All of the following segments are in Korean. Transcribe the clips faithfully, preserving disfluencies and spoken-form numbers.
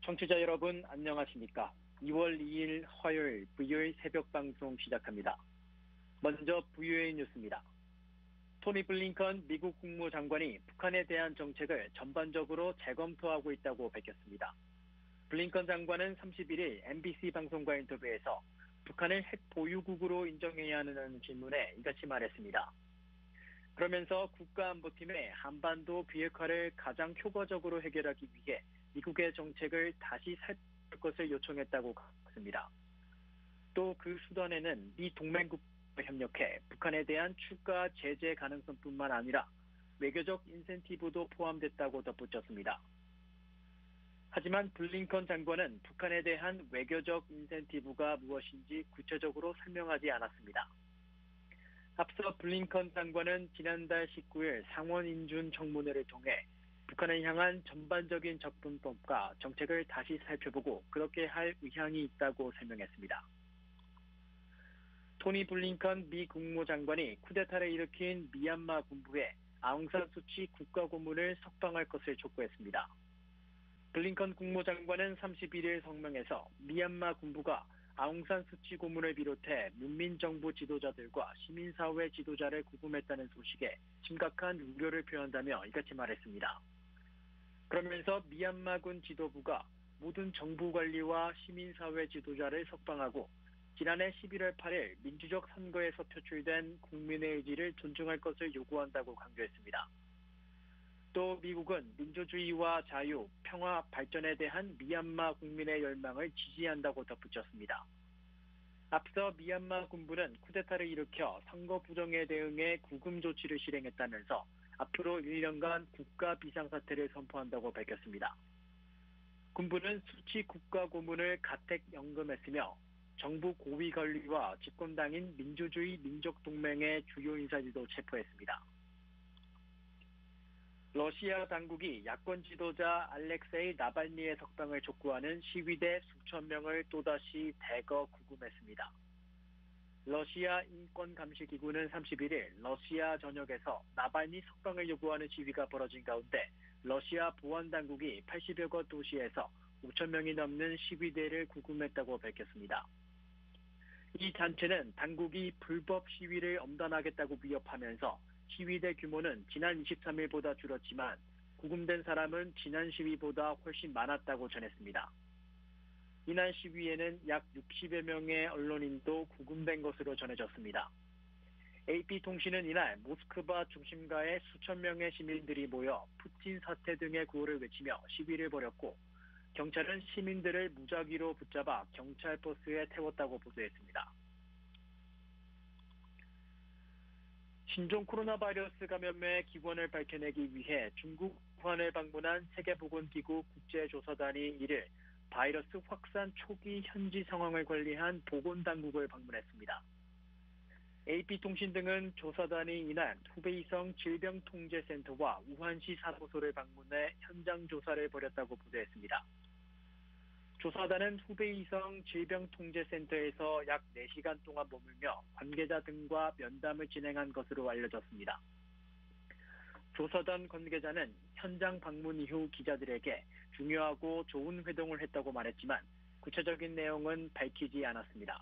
청취자 여러분 안녕하십니까? 이월 이일 화요일 브이오에이 새벽 방송 시작합니다. 먼저 브이오에이 뉴스입니다. 토니 블링컨 미국 국무장관이 북한에 대한 정책을 전반적으로 재검토하고 있다고 밝혔습니다. 블링컨 장관은 삼십일일 엠비씨 방송과 인터뷰에서 북한을 핵 보유국으로 인정해야 하는 질문에 이같이 말했습니다. 그러면서 국가안보팀에 한반도 비핵화를 가장 효과적으로 해결하기 위해 미국의 정책을 다시 살펴볼 것을 요청했다고 했습니다. 또 그 수단에는 미 동맹국과 협력해 북한에 대한 추가 제재 가능성뿐만 아니라 외교적 인센티브도 포함됐다고 덧붙였습니다. 하지만 블링컨 장관은 북한에 대한 외교적 인센티브가 무엇인지 구체적으로 설명하지 않았습니다. 앞서 블링컨 장관은 지난달 십구일 상원인준 청문회를 통해 북한을 향한 전반적인 접근법과 정책을 다시 살펴보고 그렇게 할 의향이 있다고 설명했습니다. 토니 블링컨 미 국무장관이 쿠데타를 일으킨 미얀마 군부에 아웅산 수치 국가고문을 석방할 것을 촉구했습니다. 블링컨 국무장관은 삼십일일 성명에서 미얀마 군부가 아웅산 수치 고문을 비롯해 문민정부 지도자들과 시민사회 지도자를 구금했다는 소식에 심각한 우려를 표한다며 이같이 말했습니다. 그러면서 미얀마군 지도부가 모든 정부 관리와 시민사회 지도자를 석방하고 지난해 십일월 팔일 민주적 선거에서 표출된 국민의 의지를 존중할 것을 요구한다고 강조했습니다. 또 미국은 민주주의와 자유, 평화, 발전에 대한 미얀마 국민의 열망을 지지한다고 덧붙였습니다. 앞서 미얀마 군부는 쿠데타를 일으켜 선거 부정에 대응해 구금 조치를 실행했다면서 앞으로 일 년간 국가 비상사태를 선포한다고 밝혔습니다. 군부는 수치 국가고문을 가택 연금했으며 정부 고위 관리와 집권당인 민주주의 민족동맹의 주요 인사들도 체포했습니다. 러시아 당국이 야권 지도자 알렉세이 나발니의 석방을 촉구하는 시위대 수천 명을 또다시 대거 구금했습니다. 러시아 인권감시기구는 삼십일일 러시아 전역에서 나발니 석방을 요구하는 시위가 벌어진 가운데 러시아 보안당국이 팔십여 개 도시에서 오천 명이 넘는 시위대를 구금했다고 밝혔습니다. 이 단체는 당국이 불법 시위를 엄단하겠다고 위협하면서 시위대 규모는 지난 이십삼일보다 줄었지만 구금된 사람은 지난 시위보다 훨씬 많았다고 전했습니다. 이날 시위에는 약 육십여 명의 언론인도 구금된 것으로 전해졌습니다. 에이피통신은 이날 모스크바 중심가에 수천 명의 시민들이 모여 푸틴 사퇴 등의 구호를 외치며 시위를 벌였고 경찰은 시민들을 무작위로 붙잡아 경찰 버스에 태웠다고 보도했습니다. 신종 코로나 바이러스 감염의 기원을 밝혀내기 위해 중국 우한을 방문한 세계보건기구 국제조사단이 이를 바이러스 확산 초기 현지 상황을 관리한 보건당국을 방문했습니다. 에이피통신 등은 조사단이 이날 후베이성 질병통제센터와 우한시 사무소를 방문해 현장 조사를 벌였다고 보도했습니다. 조사단은 후베이성 질병통제센터에서 약 네 시간 동안 머물며 관계자 등과 면담을 진행한 것으로 알려졌습니다. 조사단 관계자는 현장 방문 이후 기자들에게 중요하고 좋은 회동을 했다고 말했지만 구체적인 내용은 밝히지 않았습니다.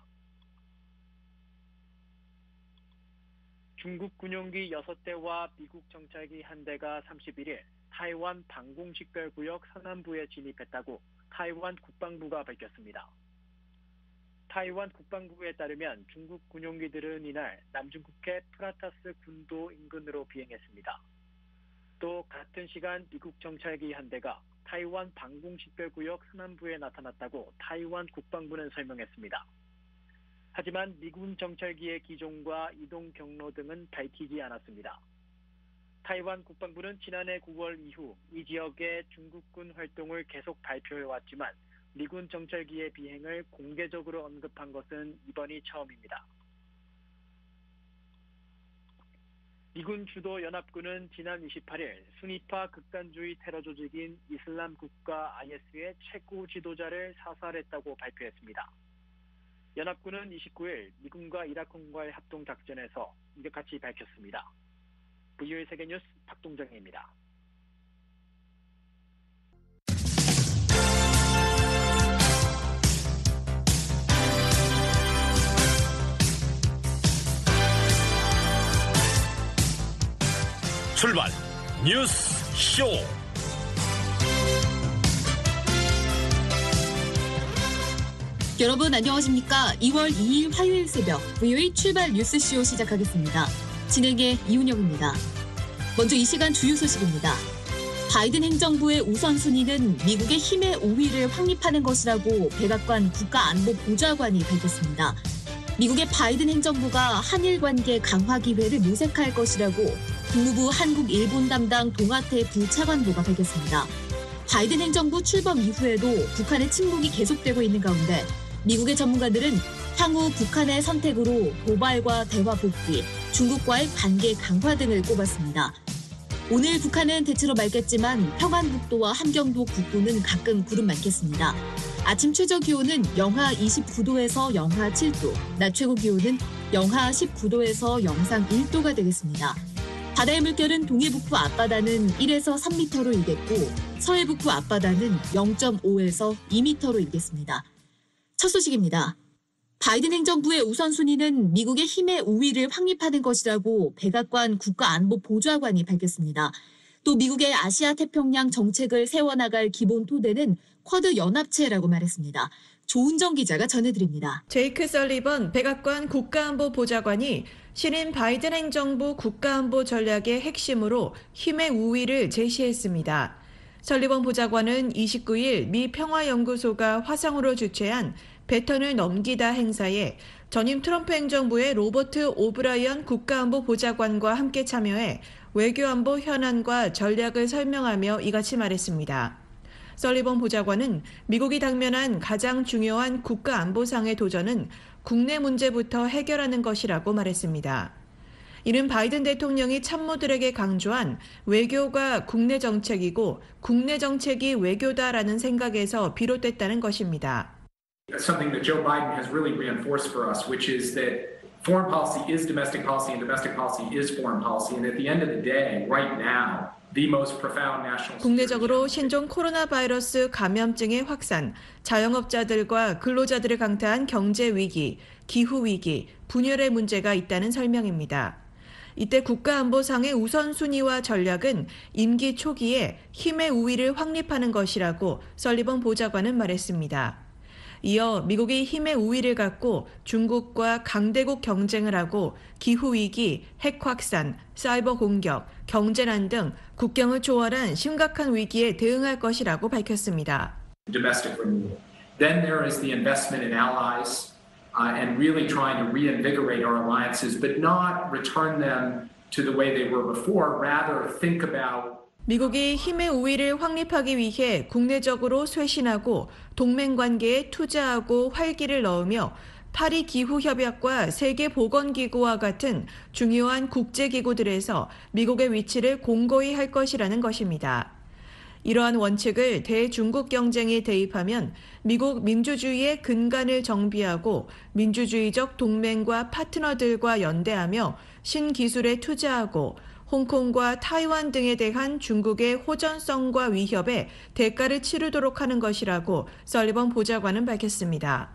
중국 군용기 여섯 대와 미국 정찰기 한 대가 삼십일일 타이완 방공식별구역 서남부에 진입했다고 타이완 국방부가 밝혔습니다. 타이완 국방부에 따르면 중국 군용기들은 이날 남중국해 프라타스 군도 인근으로 비행했습니다. 또 같은 시간 미국 정찰기 한 대가 타이완 방공식별구역 서남부에 나타났다고 타이완 국방부는 설명했습니다. 하지만 미군 정찰기의 기종과 이동 경로 등은 밝히지 않았습니다. 타이완 국방부는 지난해 구월 이후 이 지역의 중국군 활동을 계속 발표해왔지만 미군 정찰기의 비행을 공개적으로 언급한 것은 이번이 처음입니다. 미군 주도 연합군은 지난 이십팔일 순위파 극단주의 테러 조직인 이슬람 국가 아이에스의 최고 지도자를 사살했다고 발표했습니다. 연합군은 이십구일 미군과 이라크군과의 합동작전에서 이렇게 같이 밝혔습니다. 브이오에이 세계뉴스 박동정입니다. 출발 뉴스 쇼. 여러분 안녕하십니까? 이월 이일 화요일 새벽 브이오에이 출발 뉴스쇼 시작하겠습니다. 진행의 이훈영입니다. 먼저 이 시간 주요 소식입니다. 바이든 행정부의 우선순위는 미국의 힘의 우위를 확립하는 것이라고 백악관 국가안보보좌관이 밝혔습니다. 미국의 바이든 행정부가 한일 관계 강화 기회를 모색할 것이라고 국무부 한국-일본 담당 동아태 부차관보가 밝혔습니다. 바이든 행정부 출범 이후에도 북한의 침묵이 계속되고 있는 가운데 미국의 전문가들은 향후 북한의 선택으로 도발과 대화 복귀, 중국과의 관계 강화 등을 꼽았습니다. 오늘 북한은 대체로 맑겠지만 평안북도와 함경도 북부는 가끔 구름 많겠습니다. 아침 최저 기온은 영하 이십구도에서 영하 칠도, 낮 최고 기온은 영하 십구도에서 영상 일도가 되겠습니다. 바다의 물결은 동해북부 앞바다는 일에서 삼 미터로 일겠고 서해북부 앞바다는 영점오에서 이 미터로 일겠습니다. 첫 소식입니다. 바이든 행정부의 우선순위는 미국의 힘의 우위를 확립하는 것이라고 백악관 국가안보보좌관이 밝혔습니다. 또 미국의 아시아 태평양 정책을 세워나갈 기본 토대는 쿼드 연합체라고 말했습니다. 조은정 기자가 전해드립니다. 제이크 설리번 백악관 국가안보보좌관이 신임 바이든 행정부 국가안보 전략의 핵심으로 힘의 우위를 제시했습니다. 설리번 보좌관은 이십구일 미 평화연구소가 화상으로 주최한 배턴을 넘기다 행사에 전임 트럼프 행정부의 로버트 오브라이언 국가안보보좌관과 함께 참여해 외교안보 현안과 전략을 설명하며 이같이 말했습니다. 설리번 보좌관은 미국이 당면한 가장 중요한 국가안보상의 도전은 국내 문제부터 해결하는 것이라고 말했습니다. 이는 바이든 대통령이 참모들에게 강조한 외교가 국내 정책이고 국내 정책이 외교다라는 생각에서 비롯됐다는 것입니다. Something that Joe Biden has really reinforced for us, which is that foreign policy is domestic policy and domestic policy is foreign policy. And at the end of the day, right now, the most profound national 국내적으로 신종 코로나 바이러스 감염증의 확산, 자영업자들과 근로자들을 강타한 경제 위기, 기후 위기, 분열의 문제가 있다는 설명입니다. 이때 국가안보상의 우선순위와 전략은 임기 초기에 힘의 우위를 확립하는 것이라고 설리번 보좌관은 말했습니다. 이어 미국이 힘의 우위를 갖고 중국과 강대국 경쟁을 하고 기후위기, 핵 확산, 사이버 공격, 경제난 등 국경을 초월한 심각한 위기에 대응할 것이라고 밝혔습니다. Domestic renewal. Then there is the investment in allies uh, and really trying to reinvigorate our alliances, but not return them to the way they were before. Rather, think about 미국이 힘의 우위를 확립하기 위해 국내적으로 쇄신하고 동맹 관계에 투자하고 활기를 넣으며 파리 기후협약과 세계보건기구와 같은 중요한 국제기구들에서 미국의 위치를 공고히 할 것이라는 것입니다. 이러한 원칙을 대중국 경쟁에 대입하면 미국 민주주의의 근간을 정비하고 민주주의적 동맹과 파트너들과 연대하며 신기술에 투자하고 홍콩과 타이완 등에 대한 중국의 호전성과 위협에 대가를 치르도록 하는 것이라고 설리번 보좌관은 밝혔습니다.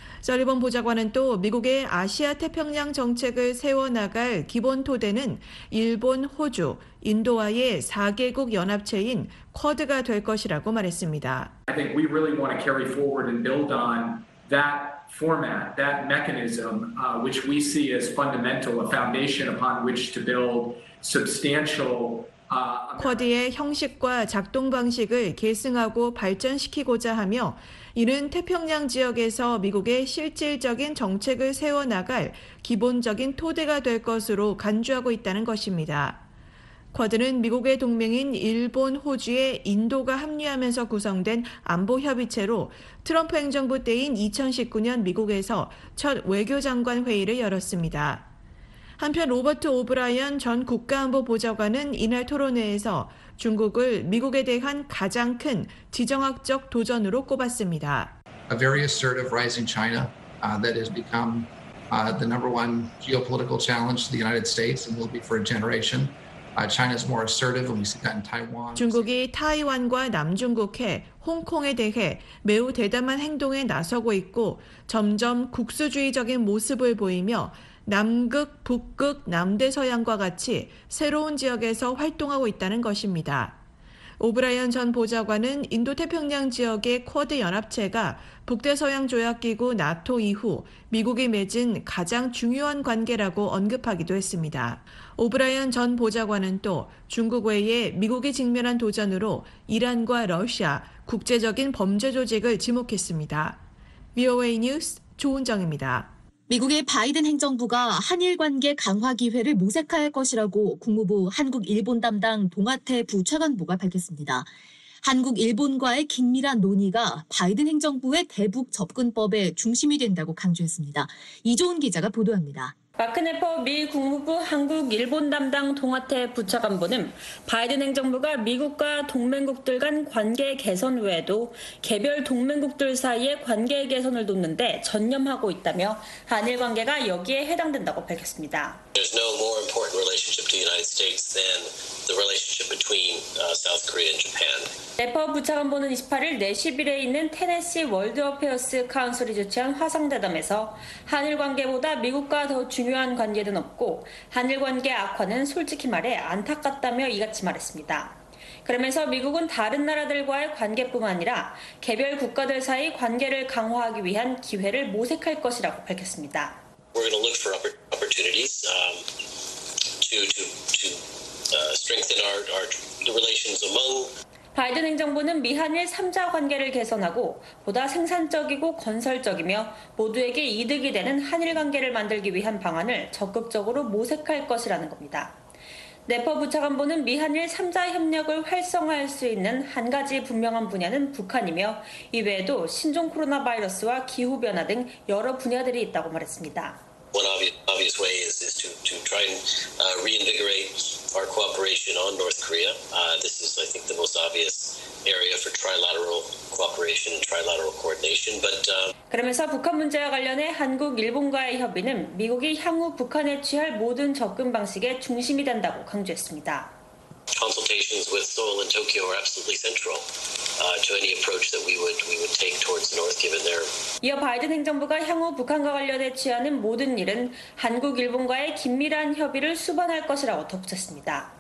설리번 보좌관은 또 미국의 아시아 태평양 정책을 세워나갈 기본 토대는 일본, 호주, 인도와의 사 개국 연합체인 쿼드가 될 것이라고 말했습니다. I think we really want to carry forward and build on that format, that mechanism, uh, which we see as fundamental, a foundation upon which to build substantial. Uh, 쿼드의 형식과 작동 방식을 계승하고 발전시키고자 하며 이는 태평양 지역에서 미국의 실질적인 정책을 세워나갈 기본적인 토대가 될 것으로 간주하고 있다는 것입니다. 쿼드는 미국의 동맹인 일본, 호주에 인도가 합류하면서 구성된 안보협의체로 트럼프 행정부 때인 이천십구년 미국에서 첫 외교장관 회의를 열었습니다. 한편 로버트 오브라이언 전 국가안보보좌관은 이날 토론회에서 중국을 미국에 대한 가장 큰 지정학적 도전으로 꼽았습니다. A very assertive rising China uh, that has become uh, the number one geopolitical challenge to the United States and will be for a generation. Uh, China is more assertive, and we see that in Taiwan. 중국이 타이완과 남중국해, 홍콩에 대해 매우 대담한 행동에 나서고 있고 점점 국수주의적인 모습을 보이며 남극, 북극, 남대서양과 같이 새로운 지역에서 활동하고 있다는 것입니다. 오브라이언 전 보좌관은 인도태평양 지역의 쿼드 연합체가 북대서양조약기구 나토 이후 미국이 맺은 가장 중요한 관계라고 언급하기도 했습니다. 오브라이언 전 보좌관은 또 중국 외에 미국이 직면한 도전으로 이란과 러시아, 국제적인 범죄 조직을 지목했습니다. 브이오에이 뉴스 조은정입니다. 미국의 바이든 행정부가 한일 관계 강화 기회를 모색할 것이라고 국무부 한국-일본 담당 동아태 부차관보가 밝혔습니다. 한국-일본과의 긴밀한 논의가 바이든 행정부의 대북 접근법의 중심이 된다고 강조했습니다. 이조은 기자가 보도합니다. 마크 네퍼 미 국무부 한국-일본 담당 동아태 부차관보는 바이든 행정부가 미국과 동맹국들 간 관계 개선 외에도 개별 동맹국들 사이의 관계 개선을 돕는 데 전념하고 있다며 한일 관계가 여기에 해당된다고 밝혔습니다. There's no more important relationship to the United States than the relationship between uh, South Korea and Japan. 네퍼 부차관보는 이십팔일 내시빌에 있는 테네시 월드 어페어스 카운슬이 주최한 화상대담에서 한일 관계보다 미국과 더 중요한 관계는 없고 한일 관계 악화는 솔직히 말해 안타깝다며 이같이 말했습니다. 그러면서 미국은 다른 나라들과의 관계뿐만 아니라 개별 국가들 사이 관계를 강화하기 위한 기회를 모색할 것이라고 밝혔습니다. We're going to look for opportunities um, to to to uh, strengthen our our relations among. 바이든 행정부는 미한일 삼자 관계를 개선하고 보다 생산적이고 건설적이며 모두에게 이득이 되는 한일 관계를 만들기 위한 방안을 적극적으로 모색할 것이라는 겁니다. 네퍼 부차관보는 미한일 삼자 협력을 활성화할 수 있는 한 가지 분명한 분야는 북한이며 이외에도 신종 코로나 바이러스와 기후변화 등 여러 분야들이 있다고 말했습니다. One obvious, obvious way is, is to, to try and uh, reinvigorate our cooperation on North Korea. Uh, this is, I think, the most obvious area for trilateral cooperation and trilateral coordination. But uh... 그러면서 북한 문제와 관련해 한국, 일본과의 협의는 미국이 향후 북한에 취할 모든 접근 방식의 중심이 된다고 강조했습니다. Consultations with Seoul and Tokyo are absolutely central uh, to any approach that we would we would take towards the North, given their. 이어 바이든 행정부가 향후 북한과 관련해 취하는 모든 일은 한국, 일본과의 긴밀한 협의를 수반할 것이라고 덧붙였습니다.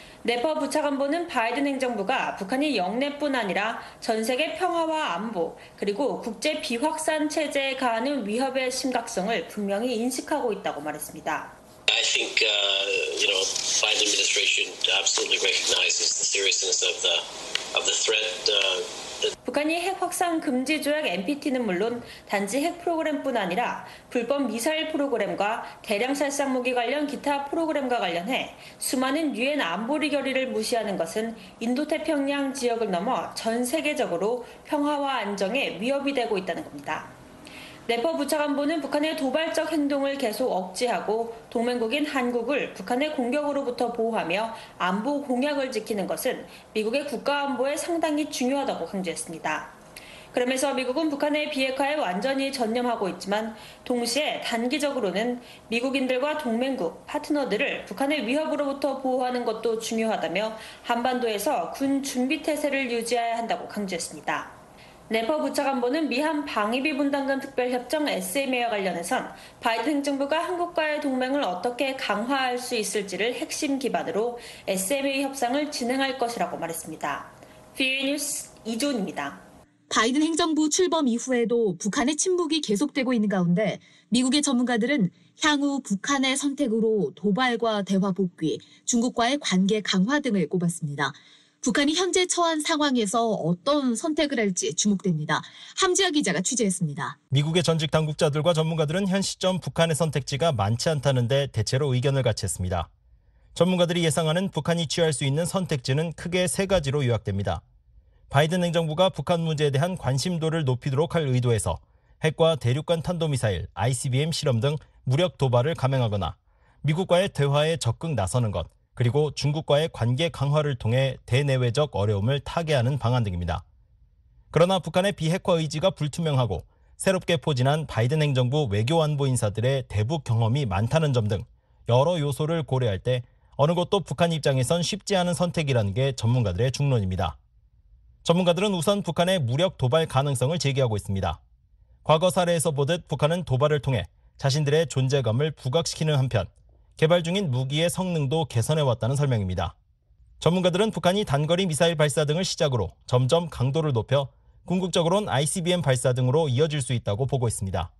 네퍼 부차관보는 바이든 행정부가 북한이 영내뿐 아니라 전 세계 평화와 안보 그리고 국제 비확산 체제에 가하는 위협의 심각성을 분명히 인식하고 있다고 말했습니다. I think uh, you know Biden administration absolutely recognizes the seriousness of the of the threat. Uh, that... 북한이 핵 확산 금지 조약 엔피티는 물론 단지 핵 프로그램뿐 아니라 불법 미사일 프로그램과 대량 살상 무기 관련 기타 프로그램과 관련해 수많은 유엔 안보리 결의를 무시하는 것은 인도태평양 지역을 넘어 전 세계적으로 평화와 안정에 위협이 되고 있다는 겁니다. 네퍼 부차관보는 북한의 도발적 행동을 계속 억제하고 동맹국인 한국을 북한의 공격으로부터 보호하며 안보 공약을 지키는 것은 미국의 국가안보에 상당히 중요하다고 강조했습니다. 그러면서 미국은 북한의 비핵화에 완전히 전념하고 있지만 동시에 단기적으로는 미국인들과 동맹국, 파트너들을 북한의 위협으로부터 보호하는 것도 중요하다며 한반도에서 군 준비태세를 유지해야 한다고 강조했습니다. 네퍼 부차관보는 미한 방위비 분담금 특별협정 에스엠에이와 관련해선 바이든 행정부가 한국과의 동맹을 어떻게 강화할 수 있을지를 핵심 기반으로 에스엠에이 협상을 진행할 것이라고 말했습니다. 브이오에이 뉴스 이조은입니다. 바이든 행정부 출범 이후에도 북한의 침묵이 계속되고 있는 가운데 미국의 전문가들은 향후 북한의 선택으로 도발과 대화 복귀, 중국과의 관계 강화 등을 꼽았습니다. 북한이 현재 처한 상황에서 어떤 선택을 할지 주목됩니다. 함지아 기자가 취재했습니다. 미국의 전직 당국자들과 전문가들은 현 시점 북한의 선택지가 많지 않다는데 대체로 의견을 같이 했습니다. 전문가들이 예상하는 북한이 취할 수 있는 선택지는 크게 세 가지로 요약됩니다. 바이든 행정부가 북한 문제에 대한 관심도를 높이도록 할 의도에서 핵과 대륙간 탄도미사일, 아이씨비엠 실험 등 무력 도발을 감행하거나 미국과의 대화에 적극 나서는 것, 그리고 중국과의 관계 강화를 통해 대내외적 어려움을 타개하는 방안 등입니다. 그러나 북한의 비핵화 의지가 불투명하고 새롭게 포진한 바이든 행정부 외교안보 인사들의 대북 경험이 많다는 점 등 여러 요소를 고려할 때 어느 것도 북한 입장에선 쉽지 않은 선택이라는 게 전문가들의 중론입니다. 전문가들은 우선 북한의 무력 도발 가능성을 제기하고 있습니다. 과거 사례에서 보듯 북한은 도발을 통해 자신들의 존재감을 부각시키는 한편 개발 중인 무기의 성능도 개선해왔다는 설명입니다. 전문가들은 북한이 단거리 미사일 발사 등을 시작으로 점점 강도를 높여 궁극적으로는 아이씨비엠 발사 등으로 이어질 수 있다고 보고 있습니다.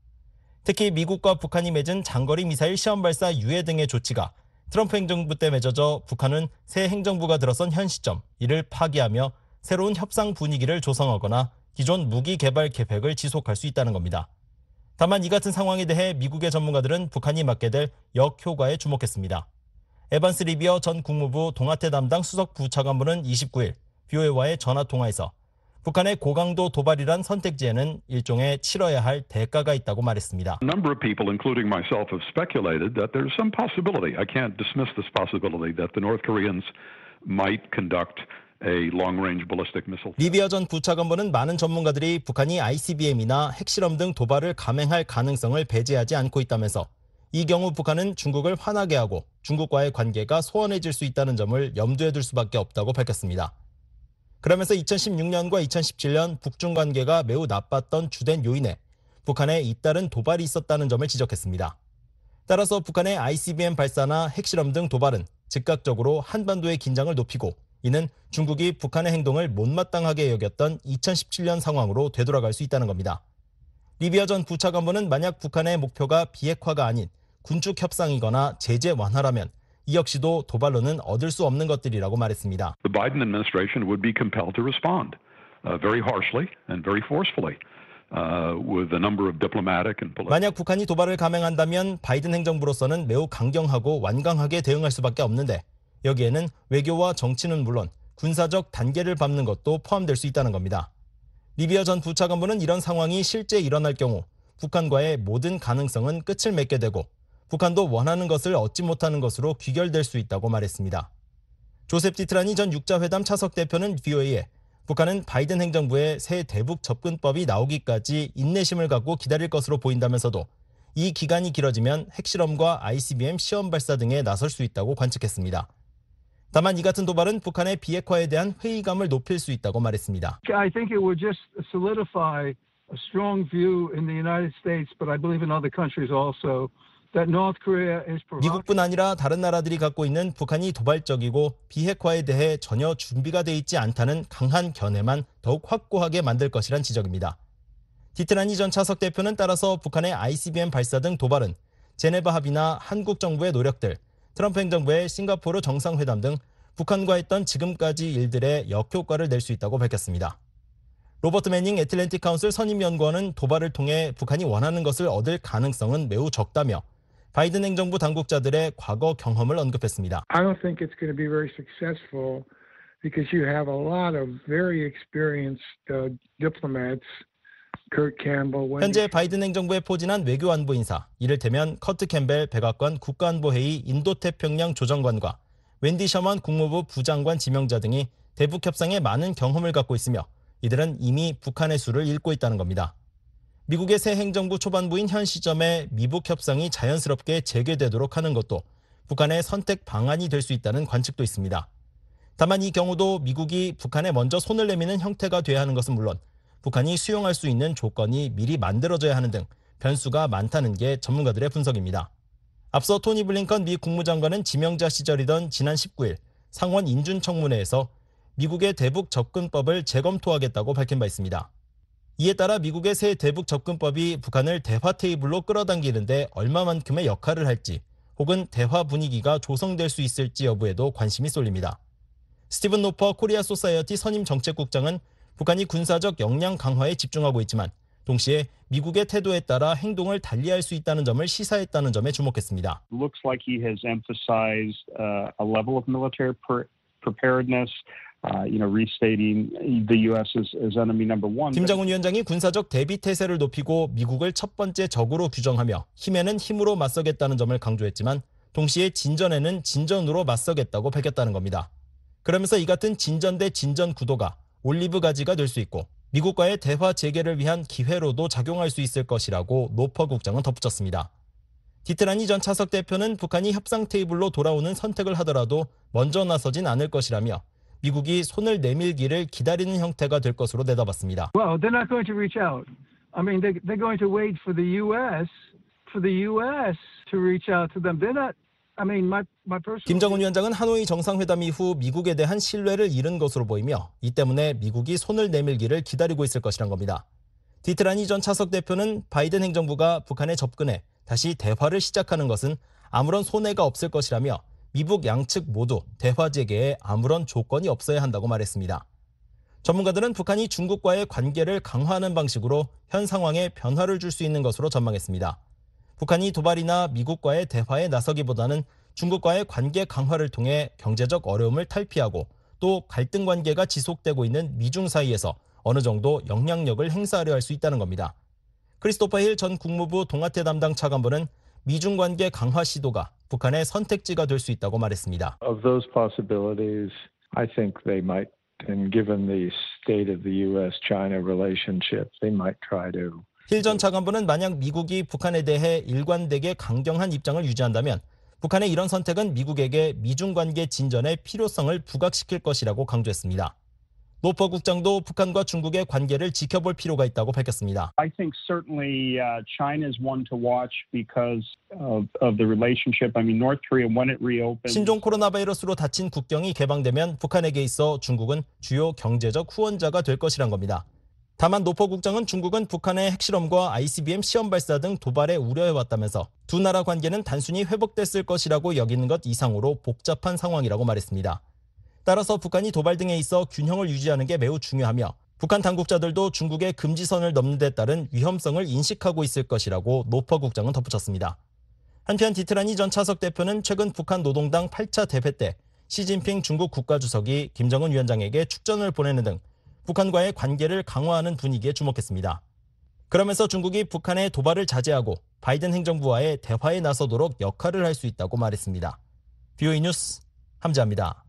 특히 미국과 북한이 맺은 장거리 미사일 시험 발사 유예 등의 조치가 트럼프 행정부 때 맺어져 북한은 새 행정부가 들어선 현 시점 이를 파기하며 새로운 협상 분위기를 조성하거나 기존 무기 개발 계획을 지속할 수 있다는 겁니다. 다만 이 같은 상황에 대해 미국의 전문가들은 북한이 맞게 될 역효과에 주목했습니다. 에반스 리비어 전 국무부 동아태 담당 수석 부차관보는 이십구일 브이오에이와의 전화통화에서 북한의 고강도 도발이란 선택지에는 일종의 치러야 할 대가가 있다고 말했습니다. A number of people, including myself, have speculated that there's some possibility. I can't dismiss this possibility that the North Koreans might conduct a long-range ballistic missile. 리비어 전 부차관보는 많은 전문가들이 북한이 아이씨비엠이나 핵실험 등 도발을 감행할 가능성을 배제하지 않고 있다면서 이 경우 북한은 중국을 화나게 하고 중국과의 관계가 소원해질 수 있다는 점을 염두에 둘 수밖에 없다고 밝혔습니다. 그러면서 이천십육년과 이천십칠년 북중 관계가 매우 나빴던 주된 요인에 북한에 잇따른 도발이 있었다는 점을 지적했습니다. 따라서 북한의 아이씨비엠 발사나 핵실험 등 도발은 즉각적으로 한반도의 긴장을 높이고 이는 중국이 북한의 행동을 못마땅하게 여겼던 이천십칠년 상황으로 되돌아갈 수 있다는 겁니다. 리비어 전 부차관보는 만약 북한의 목표가 비핵화가 아닌 군축 협상이거나 제재 완화라면 이 역시도 도발로는 얻을 수 없는 것들이라고 말했습니다. The Biden administration would be compelled to respond uh, very harshly and very forcefully uh, with a number of diplomatic and political. 만약 북한이 도발을 감행한다면 바이든 행정부로서는 매우 강경하고 완강하게 대응할 수밖에 없는데 여기에는 외교와 정치는 물론 군사적 단계를 밟는 것도 포함될 수 있다는 겁니다. 리비어 전 부차관보는 이런 상황이 실제 일어날 경우 북한과의 모든 가능성은 끝을 맺게 되고 북한도 원하는 것을 얻지 못하는 것으로 귀결될 수 있다고 말했습니다. 조셉 디트라니 전 육자회담 차석 대표는 브이오에이에 북한은 바이든 행정부의 새 대북 접근법이 나오기까지 인내심을 갖고 기다릴 것으로 보인다면서도 이 기간이 길어지면 핵실험과 아이씨비엠 시험 발사 등에 나설 수 있다고 관측했습니다. 다만 이 같은 도발은 북한의 비핵화에 대한 회의감을 높일 수 있다고 말했습니다. I think it would just solidify a strong view in the United States, but I believe in other countries also. 미국뿐 아니라 다른 나라들이 갖고 있는 북한이 도발적이고 비핵화에 대해 전혀 준비가 돼 있지 않다는 강한 견해만 더욱 확고하게 만들 것이란 지적입니다. 디트라니 전 차석 대표는 따라서 북한의 아이씨비엠 발사 등 도발은 제네바 합의나 한국 정부의 노력들, 트럼프 행정부의 싱가포르 정상회담 등 북한과 했던 지금까지 일들의 역효과를 낼 수 있다고 밝혔습니다. 로버트 매닝 애틀랜틱 카운슬 선임연구원은 도발을 통해 북한이 원하는 것을 얻을 가능성은 매우 적다며 바이든 행정부 당국자들의 과거 경험을 언급했습니다. I don't think it's going to be very successful because you have a lot of very experienced uh, diplomats. Kurt Campbell. 현재 바이든 행정부에 포진한 외교안보 인사, 이를테면 커트 캠벨 백악관 국가안보회의 인도태평양 조정관과 웬디 셔먼 국무부 부장관 지명자 등이 대북 협상에 많은 경험을 갖고 있으며 이들은 이미 북한의 수를 읽고 있다는 겁니다. 미국의 새 행정부 초반부인 현 시점에 미북 협상이 자연스럽게 재개되도록 하는 것도 북한의 선택 방안이 될 수 있다는 관측도 있습니다. 다만 이 경우도 미국이 북한에 먼저 손을 내미는 형태가 돼야 하는 것은 물론 북한이 수용할 수 있는 조건이 미리 만들어져야 하는 등 변수가 많다는 게 전문가들의 분석입니다. 앞서 토니 블링컨 미 국무장관은 지명자 시절이던 지난 십구일 상원 인준청문회에서 미국의 대북 접근법을 재검토하겠다고 밝힌 바 있습니다. 이에 따라 미국의 새 대북 접근법이 북한을 대화 테이블로 끌어당기는데 얼마만큼의 역할을 할지 혹은 대화 분위기가 조성될 수 있을지 여부에도 관심이 쏠립니다. 스티븐 노퍼 코리아 소사이어티 선임 정책국장은 북한이 군사적 역량 강화에 집중하고 있지만 동시에 미국의 태도에 따라 행동을 달리할 수 있다는 점을 시사했다는 점에 주목했습니다. Looks like he has emphasized uh, a level of military preparedness. Uh, you know, restating the U S as, as enemy number one. 김정은 위원장이 군사적 대비 태세를 높이고 미국을 첫 번째 적으로 규정하며 힘에는 힘으로 맞서겠다는 점을 강조했지만 동시에 진전에는 진전으로 맞서겠다고 밝혔다는 겁니다. 그러면서 이 같은 진전 대 진전 구도가 올리브 가지가 될 수 있고 미국과의 대화 재개를 위한 기회로도 작용할 수 있을 것이라고 노퍼 국장은 덧붙였습니다. 디트라니 전 차석 대표는 북한이 협상 테이블로 돌아오는 선택을 하더라도 먼저 나서진 않을 것이라며 미국이 손을 내밀기를 기다리는 형태가 될 것으로 내다봤습니다. Well, they're not going to reach out. I mean, they, they're going to wait for the U S for the U S to reach out to them. They're not. I mean, my my personal. 김정은 위원장은 하노이 정상회담 이후 미국에 대한 신뢰를 잃은 것으로 보이며 이 때문에 미국이 손을 내밀기를 기다리고 있을 것이란 겁니다. 디트라니 전 차석 대표는 바이든 행정부가 북한에 접근해 다시 대화를 시작하는 것은 아무런 손해가 없을 것이라며 미북 양측 모두 대화 재개에 아무런 조건이 없어야 한다고 말했습니다. 전문가들은 북한이 중국과의 관계를 강화하는 방식으로 현 상황에 변화를 줄 수 있는 것으로 전망했습니다. 북한이 도발이나 미국과의 대화에 나서기보다는 중국과의 관계 강화를 통해 경제적 어려움을 탈피하고 또 갈등 관계가 지속되고 있는 미중 사이에서 어느 정도 영향력을 행사하려 할 수 있다는 겁니다. 크리스토퍼 힐 전 국무부 동아태 담당 차관보는 미중 관계 강화 시도가 북한의 선택지가 될 수 있다고 말했습니다. Of those possibilities, I think they might, and given the state of the U S-China relationship, they might try to. 힐 전 차관보는 만약 미국이 북한에 대해 일관되게 강경한 입장을 유지한다면 북한의 이런 선택은 미국에게 미중 관계 진전의 필요성을 부각시킬 것이라고 강조했습니다. 노퍼 국장도 북한과 중국의 관계를 지켜볼 필요가 있다고 밝혔습니다. I think certainly uh, China is one to watch because of, of the relationship. I mean, North Korea, when it reopens. 신종 코로나 바이러스로 닫힌 국경이 개방되면 북한에게 있어 중국은 주요 경제적 후원자가 될 것이란 겁니다. 다만 노퍼 국장은 중국은 북한의 핵실험과 아이씨비엠 시험 발사 등 도발에 우려해왔다면서 두 나라 관계는 단순히 회복됐을 것이라고 여기는 것 이상으로 복잡한 상황이라고 말했습니다. 따라서 북한이 도발 등에 있어 균형을 유지하는 게 매우 중요하며 북한 당국자들도 중국의 금지선을 넘는 데 따른 위험성을 인식하고 있을 것이라고 노퍼 국장은 덧붙였습니다. 한편 디트라니 전 차석 대표는 최근 북한 노동당 팔 차 대회 때 시진핑 중국 국가주석이 김정은 위원장에게 축전을 보내는 등 북한과의 관계를 강화하는 분위기에 주목했습니다. 그러면서 중국이 북한의 도발을 자제하고 바이든 행정부와의 대화에 나서도록 역할을 할 수 있다고 말했습니다. 비오이 뉴스 함재합니다.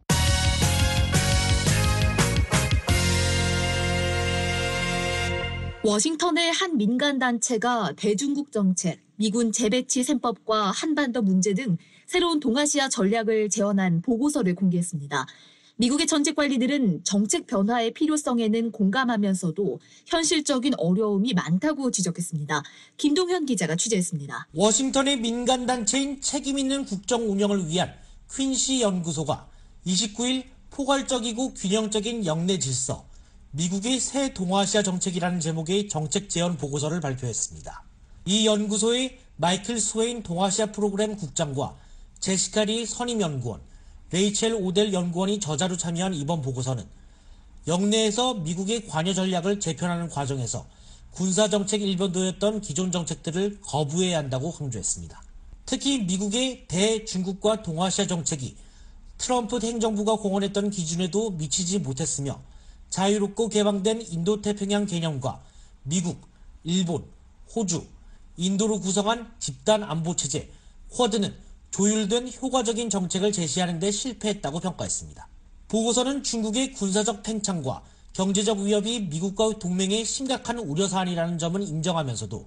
워싱턴의 한 민간단체가 대중국 정책, 미군 재배치 셈법과 한반도 문제 등 새로운 동아시아 전략을 제언한 보고서를 공개했습니다. 미국의 전직 관리들은 정책 변화의 필요성에는 공감하면서도 현실적인 어려움이 많다고 지적했습니다. 김동현 기자가 취재했습니다. 워싱턴의 민간단체인 책임있는 국정 운영을 위한 퀸시 연구소가 이십구 일 포괄적이고 균형적인 영내 질서, 미국의 새 동아시아 정책이라는 제목의 정책 제언 보고서를 발표했습니다. 이 연구소의 마이클 스웨인 동아시아 프로그램 국장과 제시카 리 선임연구원, 레이첼 오델 연구원이 저자로 참여한 이번 보고서는 영내에서 미국의 관여 전략을 재편하는 과정에서 군사정책 일변도였던 기존 정책들을 거부해야 한다고 강조했습니다. 특히 미국의 대중국과 동아시아 정책이 트럼프 행정부가 공언했던 기준에도 미치지 못했으며 자유롭고 개방된 인도태평양 개념과 미국, 일본, 호주, 인도로 구성한 집단 안보체제, 쿼드는 조율된 효과적인 정책을 제시하는 데 실패했다고 평가했습니다. 보고서는 중국의 군사적 팽창과 경제적 위협이 미국과 동맹의 심각한 우려사안이라는 점은 인정하면서도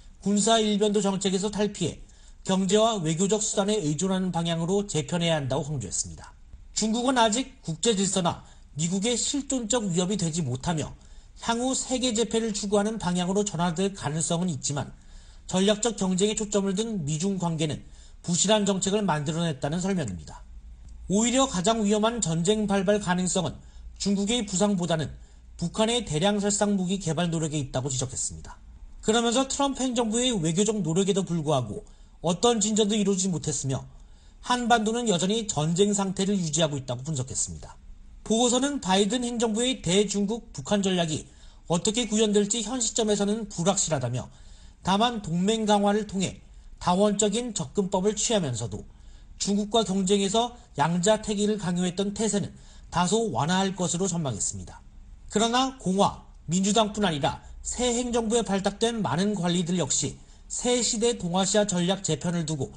군사 일변도 정책에서 탈피해 경제와 외교적 수단에 의존하는 방향으로 재편해야 한다고 강조했습니다. 중국은 아직 국제 질서나 미국의 실존적 위협이 되지 못하며 향후 세계 재패를 추구하는 방향으로 전환될 가능성은 있지만 전략적 경쟁에 초점을 둔 미중 관계는 부실한 정책을 만들어냈다는 설명입니다. 오히려 가장 위험한 전쟁 발발 가능성은 중국의 부상보다는 북한의 대량 살상 무기 개발 노력에 있다고 지적했습니다. 그러면서 트럼프 행정부의 외교적 노력에도 불구하고 어떤 진전도 이루지 못했으며 한반도는 여전히 전쟁 상태를 유지하고 있다고 분석했습니다. 보고서는 바이든 행정부의 대중국 북한 전략이 어떻게 구현될지 현 시점에서는 불확실하다며 다만 동맹 강화를 통해 다원적인 접근법을 취하면서도 중국과 경쟁에서 양자택일을 강요했던 태세는 다소 완화할 것으로 전망했습니다. 그러나 공화, 민주당뿐 아니라 새 행정부에 발탁된 많은 관리들 역시 새 시대 동아시아 전략 재편을 두고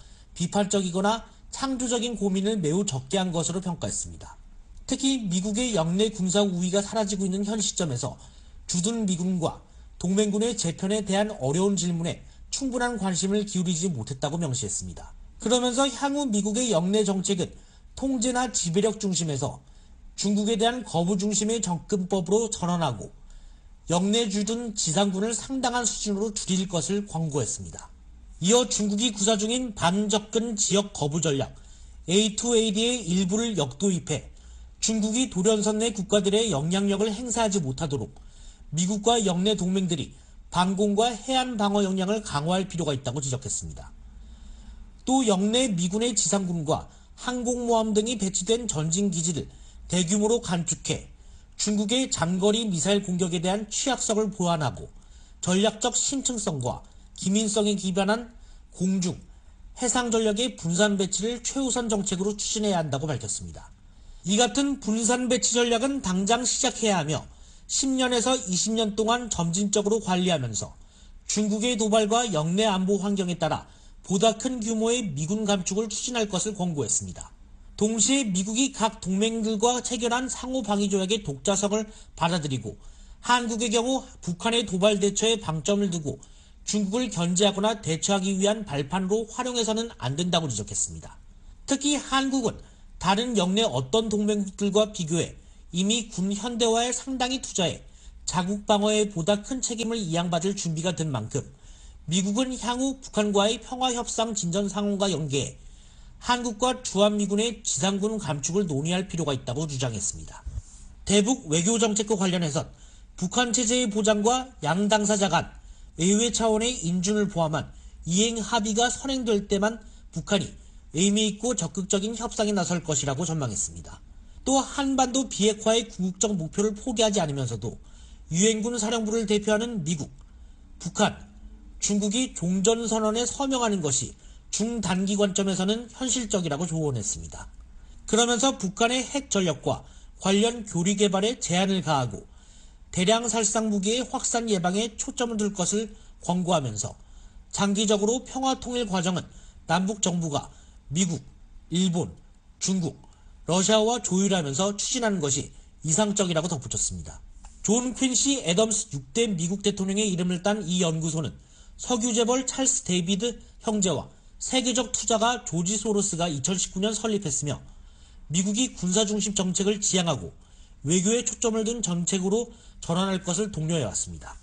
비판적이거나 창조적인 고민을 매우 적게 한 것으로 평가했습니다. 특히 미국의 영내 군사 우위가 사라지고 있는 현 시점에서 주둔 미군과 동맹군의 재편에 대한 어려운 질문에 충분한 관심을 기울이지 못했다고 명시했습니다. 그러면서 향후 미국의 영내 정책은 통제나 지배력 중심에서 중국에 대한 거부 중심의 접근법으로 전환하고 영내 주둔 지상군을 상당한 수준으로 줄일 것을 권고했습니다. 이어 중국이 구사 중인 반접근 지역 거부 전략 에이 투 에이 디의 일부를 역도입해 중국이 돌연선 내 국가들의 영향력을 행사하지 못하도록 미국과 영내 동맹들이 반공과 해안 방어 역량을 강화할 필요가 있다고 지적했습니다. 또 영내 미군의 지상군과 항공모함 등이 배치된 전진기지를 대규모로 감축해 중국의 장거리 미사일 공격에 대한 취약성을 보완하고 전략적 신층성과 기민성에 기반한 공중, 해상 전력의 분산 배치를 최우선 정책으로 추진해야 한다고 밝혔습니다. 이 같은 분산 배치 전략은 당장 시작해야 하며 십 년에서 이십 년 동안 점진적으로 관리하면서 중국의 도발과 영내 안보 환경에 따라 보다 큰 규모의 미군 감축을 추진할 것을 권고했습니다. 동시에 미국이 각 동맹들과 체결한 상호방위조약의 독자성을 받아들이고 한국의 경우 북한의 도발 대처에 방점을 두고 중국을 견제하거나 대처하기 위한 발판으로 활용해서는 안 된다고 지적했습니다. 특히 한국은 다른 영내 어떤 동맹국들과 비교해 이미 군 현대화에 상당히 투자해 자국 방어에 보다 큰 책임을 이양받을 준비가 된 만큼 미국은 향후 북한과의 평화협상 진전 상황과 연계해 한국과 주한미군의 지상군 감축을 논의할 필요가 있다고 주장했습니다. 대북 외교정책과 관련해선 북한 체제의 보장과 양 당사자 간 의회 차원의 인준을 포함한 이행 합의가 선행될 때만 북한이 의미 있고 적극적인 협상에 나설 것이라고 전망했습니다. 또 한반도 비핵화의 궁극적 목표를 포기하지 않으면서도 유엔군 사령부를 대표하는 미국, 북한, 중국이 종전선언에 서명하는 것이 중단기 관점에서는 현실적이라고 조언했습니다. 그러면서 북한의 핵 전력과 관련 교리 개발에 제한을 가하고 대량 살상 무기의 확산 예방에 초점을 둘 것을 권고하면서 장기적으로 평화 통일 과정은 남북 정부가 미국, 일본, 중국, 러시아와 조율하면서 추진하는 것이 이상적이라고 덧붙였습니다. 존 퀸시 애덤스 육 대 미국 대통령의 이름을 딴 이 연구소는 석유재벌 찰스 데이비드 형제와 세계적 투자가 조지 소로스가 이천십구 년 설립했으며 미국이 군사중심 정책을 지향하고 외교에 초점을 둔 정책으로 전환할 것을 독려해왔습니다.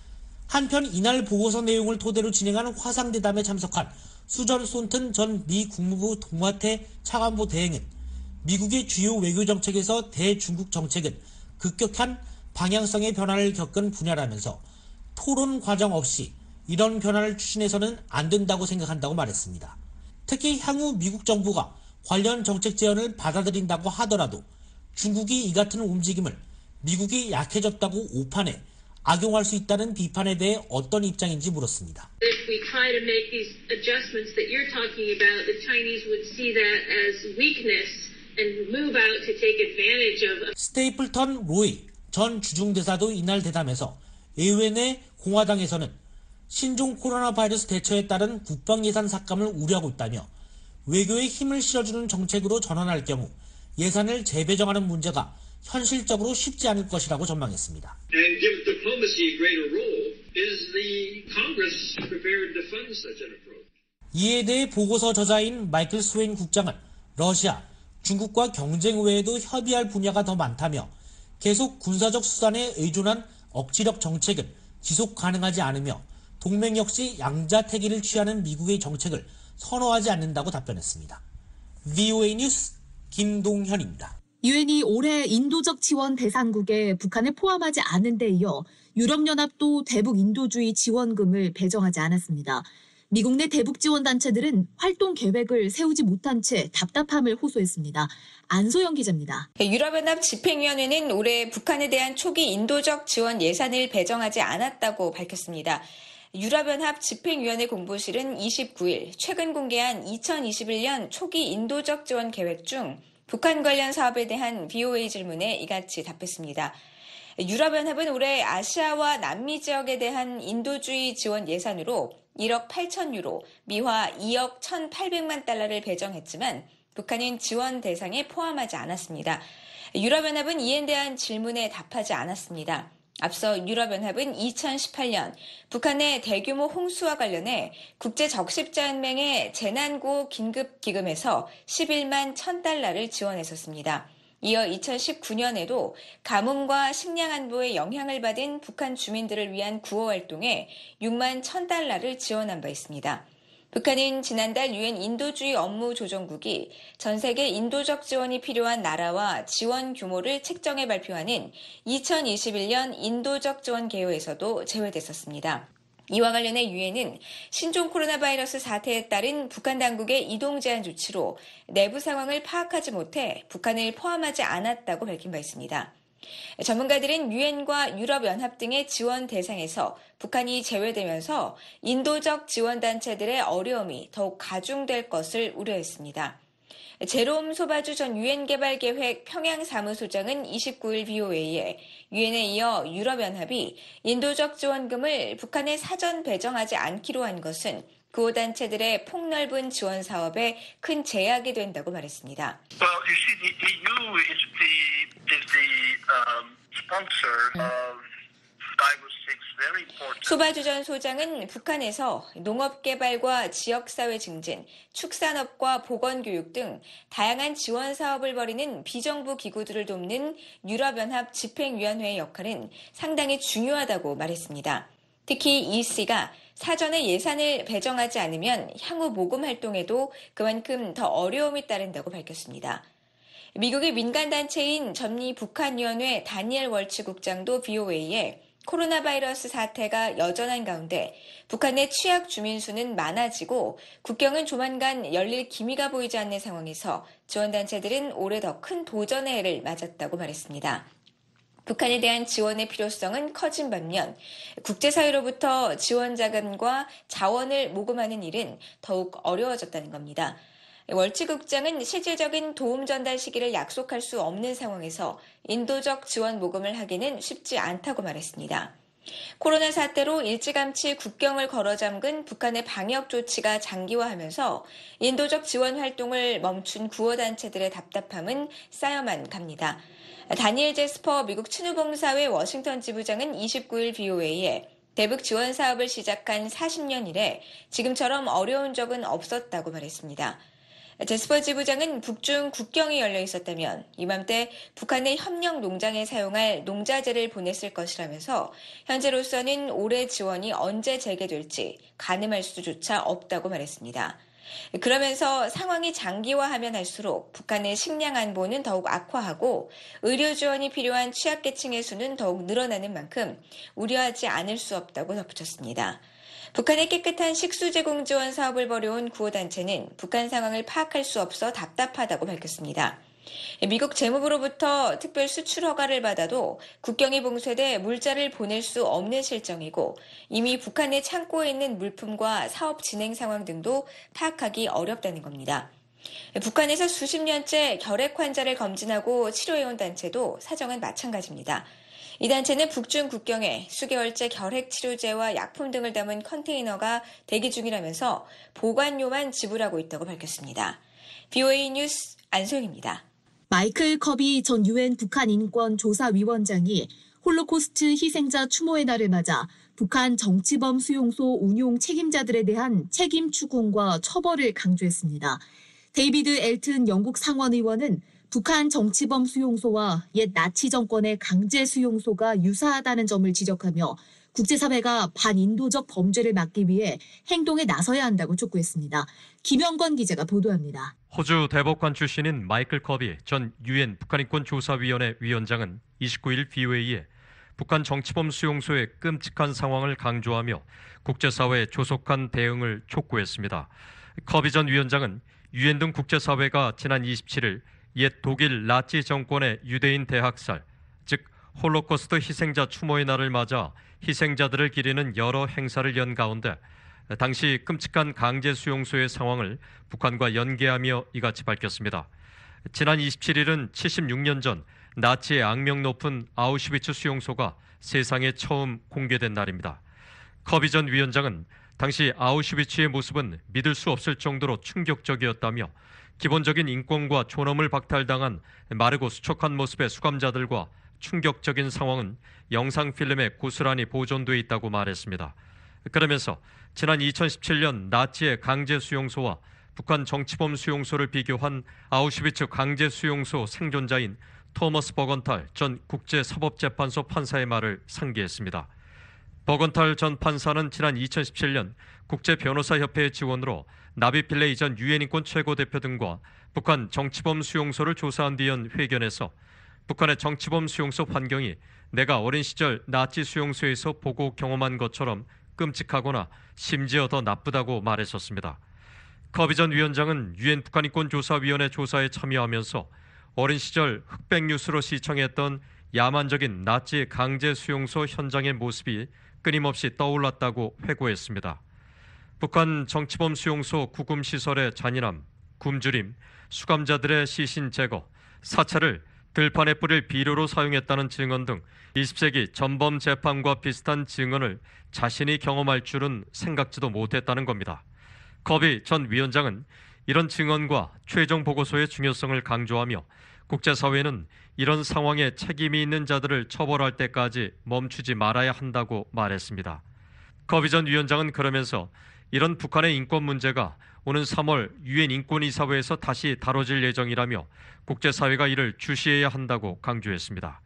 한편 이날 보고서 내용을 토대로 진행한 화상대담에 참석한 수전 손튼 전 미 국무부 동아태 차관보 대행은 미국의 주요 외교 정책에서 대중국 정책은 급격한 방향성의 변화를 겪은 분야라면서 토론 과정 없이 이런 변화를 추진해서는 안 된다고 생각한다고 말했습니다. 특히 향후 미국 정부가 관련 정책 제안을 받아들인다고 하더라도 중국이 이 같은 움직임을 미국이 약해졌다고 오판해 악용할 수 있다는 비판에 대해 어떤 입장인지 물었습니다. If we try to make these adjustments that you're talking about, the Chinese would see that as weakness and move out to take advantage of. 스테이플턴 로이 전 주중대사도 이날 대담에서 의회 내 공화당에서는 신종 코로나 바이러스 대처에 따른 국방 예산 삭감을 우려하고 있다며 외교에 힘을 실어주는 정책으로 전환할 경우 예산을 재배정하는 문제가 현실적으로 쉽지 않을 것이라고 전망했습니다. And give diplomacy a greater role, is the Congress prepared to fund such an approach? 이에 대해 보고서 저자인 마이클 스웨인 국장은 러시아, 중국과 경쟁 외에도 협의할 분야가 더 많다며 계속 군사적 수단에 의존한 억지력 정책은 지속 가능하지 않으며 동맹 역시 양자택일을 취하는 미국의 정책을 선호하지 않는다고 답변했습니다. 브이오에이 뉴스 김동현입니다. 유엔이 올해 인도적 지원 대상국에 북한을 포함하지 않은 데 이어 유럽연합도 대북 인도주의 지원금을 배정하지 않았습니다. 미국 내 대북 지원 단체들은 활동 계획을 세우지 못한 채 답답함을 호소했습니다. 안소영 기자입니다. 유럽연합 집행위원회는 올해 북한에 대한 초기 인도적 지원 예산을 배정하지 않았다고 밝혔습니다. 유럽연합 집행위원회 공보실은 이십구 일 최근 공개한 이천이십일 년 초기 인도적 지원 계획 중 북한 관련 사업에 대한 브이오에이 질문에 이같이 답했습니다. 유럽연합은 올해 아시아와 남미 지역에 대한 인도주의 지원 예산으로 일억 팔천 유로, 미화 이억 천팔백만 달러를 배정했지만 북한은 지원 대상에 포함하지 않았습니다. 유럽연합은 이에 대한 질문에 답하지 않았습니다. 앞서 유럽연합은 이천십팔 년 북한의 대규모 홍수와 관련해 국제적십자연맹의 재난구호 긴급기금에서 십일만 천 달러를 지원했었습니다. 이어 이천십구 년에도 가뭄과 식량 안보에 영향을 받은 북한 주민들을 위한 구호 활동에 육만 천 달러를 지원한 바 있습니다. 북한은 지난달 유엔 인도주의 업무조정국이 전 세계 인도적 지원이 필요한 나라와 지원 규모를 책정해 발표하는 이천이십일 년 인도적 지원 개요에서도 제외됐었습니다. 이와 관련해 유엔은 신종 코로나 바이러스 사태에 따른 북한 당국의 이동 제한 조치로 내부 상황을 파악하지 못해 북한을 포함하지 않았다고 밝힌 바 있습니다. 전문가들은 유엔과 유럽연합 등의 지원 대상에서 북한이 제외되면서 인도적 지원단체들의 어려움이 더욱 가중될 것을 우려했습니다. 제롬 소바주 전 유엔개발계획 평양사무소장은 이십구 일 브이오에이에 유엔에 이어 유럽연합이 인도적 지원금을 북한에 사전 배정하지 않기로 한 것은 구호 단체들의 폭넓은 지원 사업에 큰 제약이 된다고 말했습니다. Well, you see, the E U is the is the um, sponsor of five or six very important. 소바주 전 소장은 북한에서 농업개발과 지역사회 증진, 축산업과 보건교육 등 다양한 지원 사업을 벌이는 비정부 기구들을 돕는 유럽연합 집행위원회의 역할은 상당히 중요하다고 말했습니다. 특히 이씨가 사전에 예산을 배정하지 않으면 향후 모금 활동에도 그만큼 더 어려움이 따른다고 밝혔습니다. 미국의 민간단체인 전미북한위원회 다니엘 월츠 국장도 브이오에이에 코로나 바이러스 사태가 여전한 가운데 북한 내 취약 주민 수는 많아지고 국경은 조만간 열릴 기미가 보이지 않는 상황에서 지원단체들은 올해 더 큰 도전의 해를 맞았다고 말했습니다. 북한에 대한 지원의 필요성은 커진 반면 국제사회로부터 지원 자금과 자원을 모금하는 일은 더욱 어려워졌다는 겁니다. 월치 국장은 실질적인 도움 전달 시기를 약속할 수 없는 상황에서 인도적 지원 모금을 하기는 쉽지 않다고 말했습니다. 코로나 사태로 일찌감치 국경을 걸어 잠근 북한의 방역 조치가 장기화하면서 인도적 지원 활동을 멈춘 구호단체들의 답답함은 쌓여만 갑니다. 다니엘 제스퍼 미국 친후봉사회 워싱턴 지부장은 이십구 일 브이오에이에 대북 지원 사업을 시작한 사십 년 이래 지금처럼 어려운 적은 없었다고 말했습니다. 제스퍼 지부장은 북중 국경이 열려 있었다면 이맘때 북한의 협력 농장에 사용할 농자재를 보냈을 것이라면서 현재로서는 올해 지원이 언제 재개될지 가늠할 수조차 없다고 말했습니다. 그러면서 상황이 장기화하면 할수록 북한의 식량 안보는 더욱 악화하고 의료 지원이 필요한 취약계층의 수는 더욱 늘어나는 만큼 우려하지 않을 수 없다고 덧붙였습니다. 북한의 깨끗한 식수 제공 지원 사업을 벌여온 구호단체는 북한 상황을 파악할 수 없어 답답하다고 밝혔습니다. 미국 재무부로부터 특별 수출 허가를 받아도 국경이 봉쇄돼 물자를 보낼 수 없는 실정이고 이미 북한의 창고에 있는 물품과 사업 진행 상황 등도 파악하기 어렵다는 겁니다. 북한에서 수십 년째 결핵 환자를 검진하고 치료해온 단체도 사정은 마찬가지입니다. 이 단체는 북중 국경에 수개월째 결핵 치료제와 약품 등을 담은 컨테이너가 대기 중이라면서 보관료만 지불하고 있다고 밝혔습니다. 브이오에이 뉴스 안소영입니다. 마이클 커비 전 유엔 북한 인권조사위원장이 홀로코스트 희생자 추모의 날을 맞아 북한 정치범 수용소 운용 책임자들에 대한 책임 추궁과 처벌을 강조했습니다. 데이비드 엘튼 영국 상원의원은 북한 정치범 수용소와 옛 나치 정권의 강제 수용소가 유사하다는 점을 지적하며 국제사회가 반인도적 범죄를 막기 위해 행동에 나서야 한다고 촉구했습니다. 김영건 기자가 보도합니다. 호주 대법관 출신인 마이클 커비 전 유엔 북한인권조사위원회 위원장은 이십구 일 브이오에이에 북한 정치범 수용소의 끔찍한 상황을 강조하며 국제사회의 조속한 대응을 촉구했습니다. 커비 전 위원장은 유엔 등 국제사회가 지난 이십칠 일 옛 독일 나치 정권의 유대인 대학살, 즉 홀로코스트 희생자 추모의 날을 맞아 희생자들을 기리는 여러 행사를 연 가운데 당시 끔찍한 강제 수용소의 상황을 북한과 연계하며 이같이 밝혔습니다. 지난 이십칠 일은 칠십육 년 전 나치의 악명 높은 아우슈비츠 수용소가 세상에 처음 공개된 날입니다. 커비 전 위원장은 당시 아우슈비츠의 모습은 믿을 수 없을 정도로 충격적이었다며 기본적인 인권과 존엄을 박탈당한 마르고 수척한 모습의 수감자들과 충격적인 상황은 영상 필름에 고스란히 보존돼 있다고 말했습니다. 그러면서 지난 이천십칠 년 나치의 강제 수용소와 북한 정치범 수용소를 비교한 아우슈비츠 강제 수용소 생존자인 토머스 버건탈 전 국제사법재판소 판사의 말을 상기했습니다. 버건탈 전 판사는 지난 이천십칠 년 국제변호사협회의 지원으로 나비 필레이 전 유엔 인권 최고대표 등과 북한 정치범 수용소를 조사한 뒤인 회견에서 북한의 정치범 수용소 환경이 내가 어린 시절 나치 수용소에서 보고 경험한 것처럼 끔찍하거나 심지어 더 나쁘다고 말했었습니다. 커비 전 위원장은 유엔 북한인권조사위원회 조사에 참여하면서 어린 시절 흑백 뉴스로 시청했던 야만적인 나치 강제 수용소 현장의 모습이 끊임없이 떠올랐다고 회고했습니다. 북한 정치범 수용소 구금시설의 잔인함, 굶주림, 수감자들의 시신 제거, 사찰을 들판에 뿌릴 비료로 사용했다는 증언 등 이십 세기 전범 재판과 비슷한 증언을 자신이 경험할 줄은 생각지도 못했다는 겁니다. 커비 전 위원장은 이런 증언과 최종 보고서의 중요성을 강조하며 국제사회는 이런 상황에 책임이 있는 자들을 처벌할 때까지 멈추지 말아야 한다고 말했습니다. 커비 전 위원장은 그러면서 이런 북한의 인권 문제가 오는 삼월 유엔 인권이사회에서 다시 다뤄질 예정이라며 국제사회가 이를 주시해야 한다고 강조했습니다.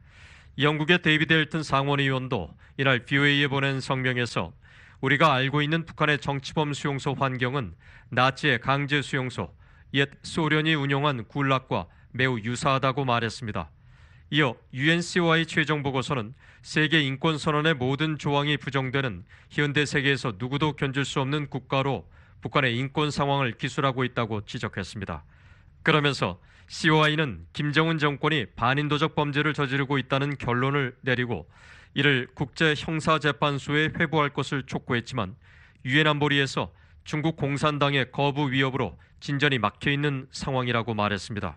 영국의 데이비드 헬튼 상원의원도 이날 브이오에이에 보낸 성명에서 우리가 알고 있는 북한의 정치범 수용소 환경은 나치의 강제 수용소, 옛 소련이 운영한 굴락과 매우 유사하다고 말했습니다. 이어 유엔씨오아이 최종 보고서는 세계 인권선언의 모든 조항이 부정되는 현대 세계에서 누구도 견줄 수 없는 국가로 북한의 인권 상황을 기술하고 있다고 지적했습니다. 그러면서 씨오아이는 김정은 정권이 반인도적 범죄를 저지르고 있다는 결론을 내리고 이를 국제형사재판소에 회부할 것을 촉구했지만 유엔 안보리에서 중국 공산당의 거부 위협으로 진전이 막혀있는 상황이라고 말했습니다.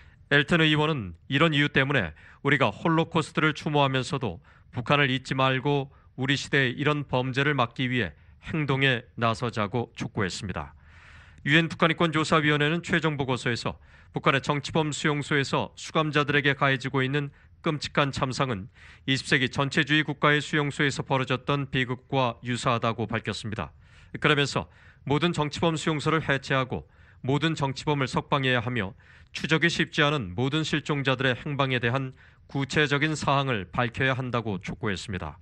엘튼 의원은 이런 이유 때문에 우리가 홀로코스트를 추모하면서도 북한을 잊지 말고 우리 시대의 이런 범죄를 막기 위해 행동에 나서자고 촉구했습니다. 유엔 북한인권조사위원회는 최종 보고서에서 북한의 정치범 수용소에서 수감자들에게 가해지고 있는 끔찍한 참상은 이십 세기 전체주의 국가의 수용소에서 벌어졌던 비극과 유사하다고 밝혔습니다. 그러면서 모든 정치범 수용소를 해체하고 모든 정치범을 석방해야 하며 추적이 쉽지 않은 모든 실종자들의 행방에 대한 구체적인 사항을 밝혀야 한다고 촉구했습니다.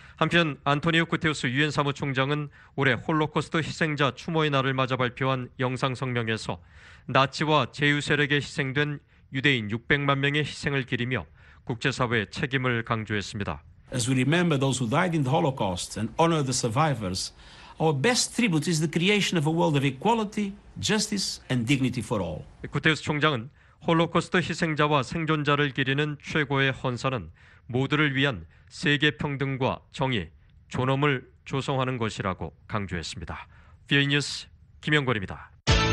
한편 안토니오 구테우스 유엔 사무총장은 올해 홀로코스트 희생자 추모의 날을 맞아 발표한 영상 성명에서 나치와 제휴 세력에 희생된 유대인 육백만 명의 희생을 기리며 국제사회의 책임을 강조했습니다. As we remember those who died in the Holocaust and honor the survivors, our best tribute is the creation of a world of equality, justice and dignity for all. 구테우스 총장은 홀로코스트 희생자와 생존자를 기리는 최고의 헌사는 모두를 위한 세계 평등과 정의, 존엄을 조성하는 것이라고 강조했습니다. 브이오에이 뉴스 김영권입니다.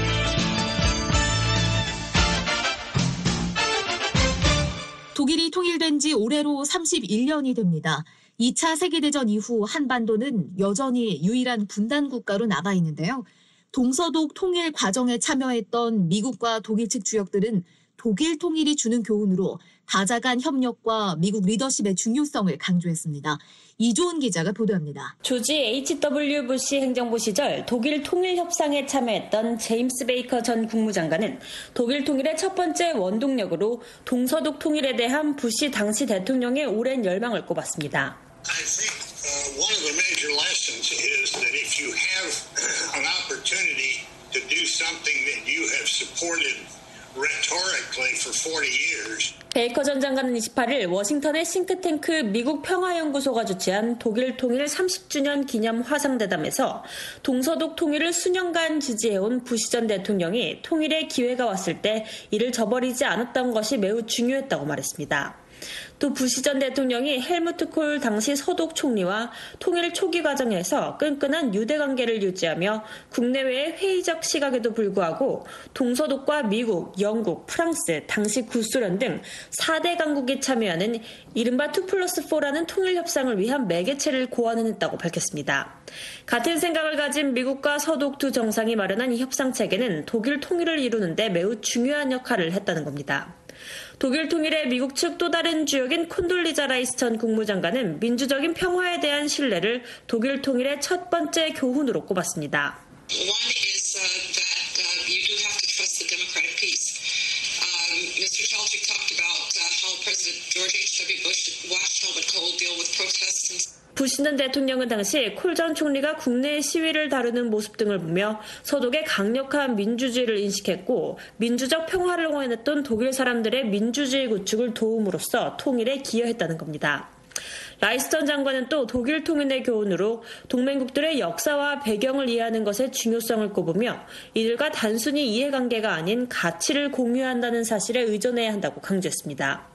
독일이 통일된 지 올해로 삼십일 년이 됩니다. 이 차 세계대전 이후 한반도는 여전히 유일한 분단 국가로 남아있는데요. 동서독 통일 과정에 참여했던 미국과 독일 측 주역들은 독일 통일이 주는 교훈으로 다자 간 협력과 미국 리더십의 중요성을 강조했습니다. 이조은 기자가 보도합니다. 조지 에이치 더블유 부시 행정부 시절 독일 통일 협상에 참여했던 제임스 베이커 전 국무장관은 독일 통일의 첫 번째 원동력으로 동서독 통일에 대한 부시 당시 대통령의 오랜 열망을 꼽았습니다. I think uh, one of the major lessons is that if you have an opportunity to do something that you have supported rhetorically for forty years. 베이커 전 장관은 이십팔 일 워싱턴의 싱크탱크 미국 평화연구소가 주최한 독일 통일 삼십 주년 기념 화상대담에서 동서독 통일을 수년간 지지해온 부시 전 대통령이 통일의 기회가 왔을 때 이를 저버리지 않았던 것이 매우 중요했다고 말했습니다. 또 부시 전 대통령이 헬무트 콜 당시 서독 총리와 통일 초기 과정에서 끈끈한 유대 관계를 유지하며 국내외의 회의적 시각에도 불구하고 동서독과 미국, 영국, 프랑스, 당시 구소련 등 사 대 강국이 참여하는 이른바 투 플러스 포라는 통일 협상을 위한 매개체를 고안했다고 밝혔습니다. 같은 생각을 가진 미국과 서독 두 정상이 마련한 이 협상 체계는 독일 통일을 이루는 데 매우 중요한 역할을 했다는 겁니다. 독일 통일의 미국 측 또 다른 주역인 콘돌리자 라이스 전 국무장관은 민주적인 평화에 대한 신뢰를 독일 통일의 첫 번째 교훈으로 꼽았습니다. One is uh, that uh, you do have to trust the democratic peace. Um, Mister Telchik talked about uh, how President George H W Bush watched Helmut Kohl deal with protests. 부시 전 대통령은 당시 콜 전 총리가 국내 시위를 다루는 모습 등을 보며 서독의 강력한 민주주의를 인식했고 민주적 평화를 원했던 독일 사람들의 민주주의 구축을 도움으로써 통일에 기여했다는 겁니다. 라이스 전 장관은 또 독일 통일의 교훈으로 동맹국들의 역사와 배경을 이해하는 것의 중요성을 꼽으며 이들과 단순히 이해관계가 아닌 가치를 공유한다는 사실에 의존해야 한다고 강조했습니다.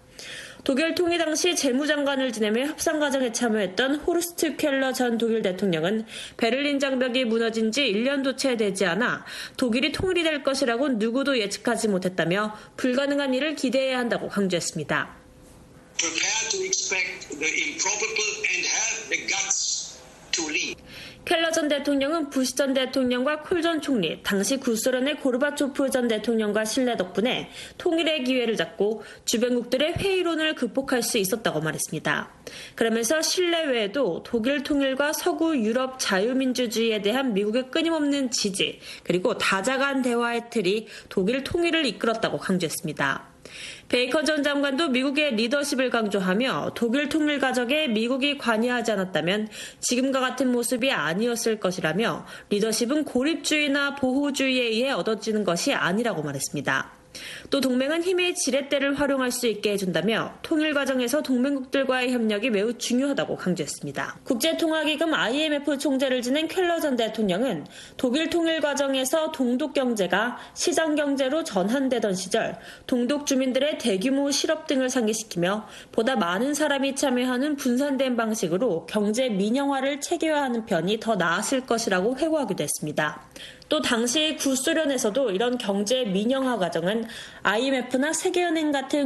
독일 통일 당시 재무장관을 지내며 협상 과정에 참여했던 호르스트 켈러 전 독일 대통령은 베를린 장벽이 무너진 지 일 년도 채 되지 않아 독일이 통일이 될 것이라고 누구도 예측하지 못했다며 불가능한 일을 기대해야 한다고 강조했습니다. Prepare to expect the improbable and have the guts to lead. 켈러 전 대통령은 부시 전 대통령과 콜 전 총리, 당시 구소련의 고르바초프 전 대통령과 신뢰 덕분에 통일의 기회를 잡고 주변국들의 회의론을 극복할 수 있었다고 말했습니다. 그러면서 신뢰 외에도 독일 통일과 서구 유럽 자유민주주의에 대한 미국의 끊임없는 지지, 그리고 다자간 대화의 틀이 독일 통일을 이끌었다고 강조했습니다. 베이컨 전 장관도 미국의 리더십을 강조하며 독일 통일 과정에 미국이 관여하지 않았다면 지금과 같은 모습이 아니었을 것이라며 리더십은 고립주의나 보호주의에 의해 얻어지는 것이 아니라고 말했습니다. 또 동맹은 힘의 지렛대를 활용할 수 있게 해준다며 통일 과정에서 동맹국들과의 협력이 매우 중요하다고 강조했습니다. 국제통화기금 아이엠에프 총재를 지낸 켈러 전 대통령은 독일 통일 과정에서 동독 경제가 시장 경제로 전환되던 시절 동독 주민들의 대규모 실업 등을 상기시키며 보다 많은 사람이 참여하는 분산된 방식으로 경제 민영화를 체계화하는 편이 더 나았을 것이라고 회고하기도 했습니다. 또 당시 구소련에서도 이런 경제 민영화 과정은 아이엠에프나 세계은행 같은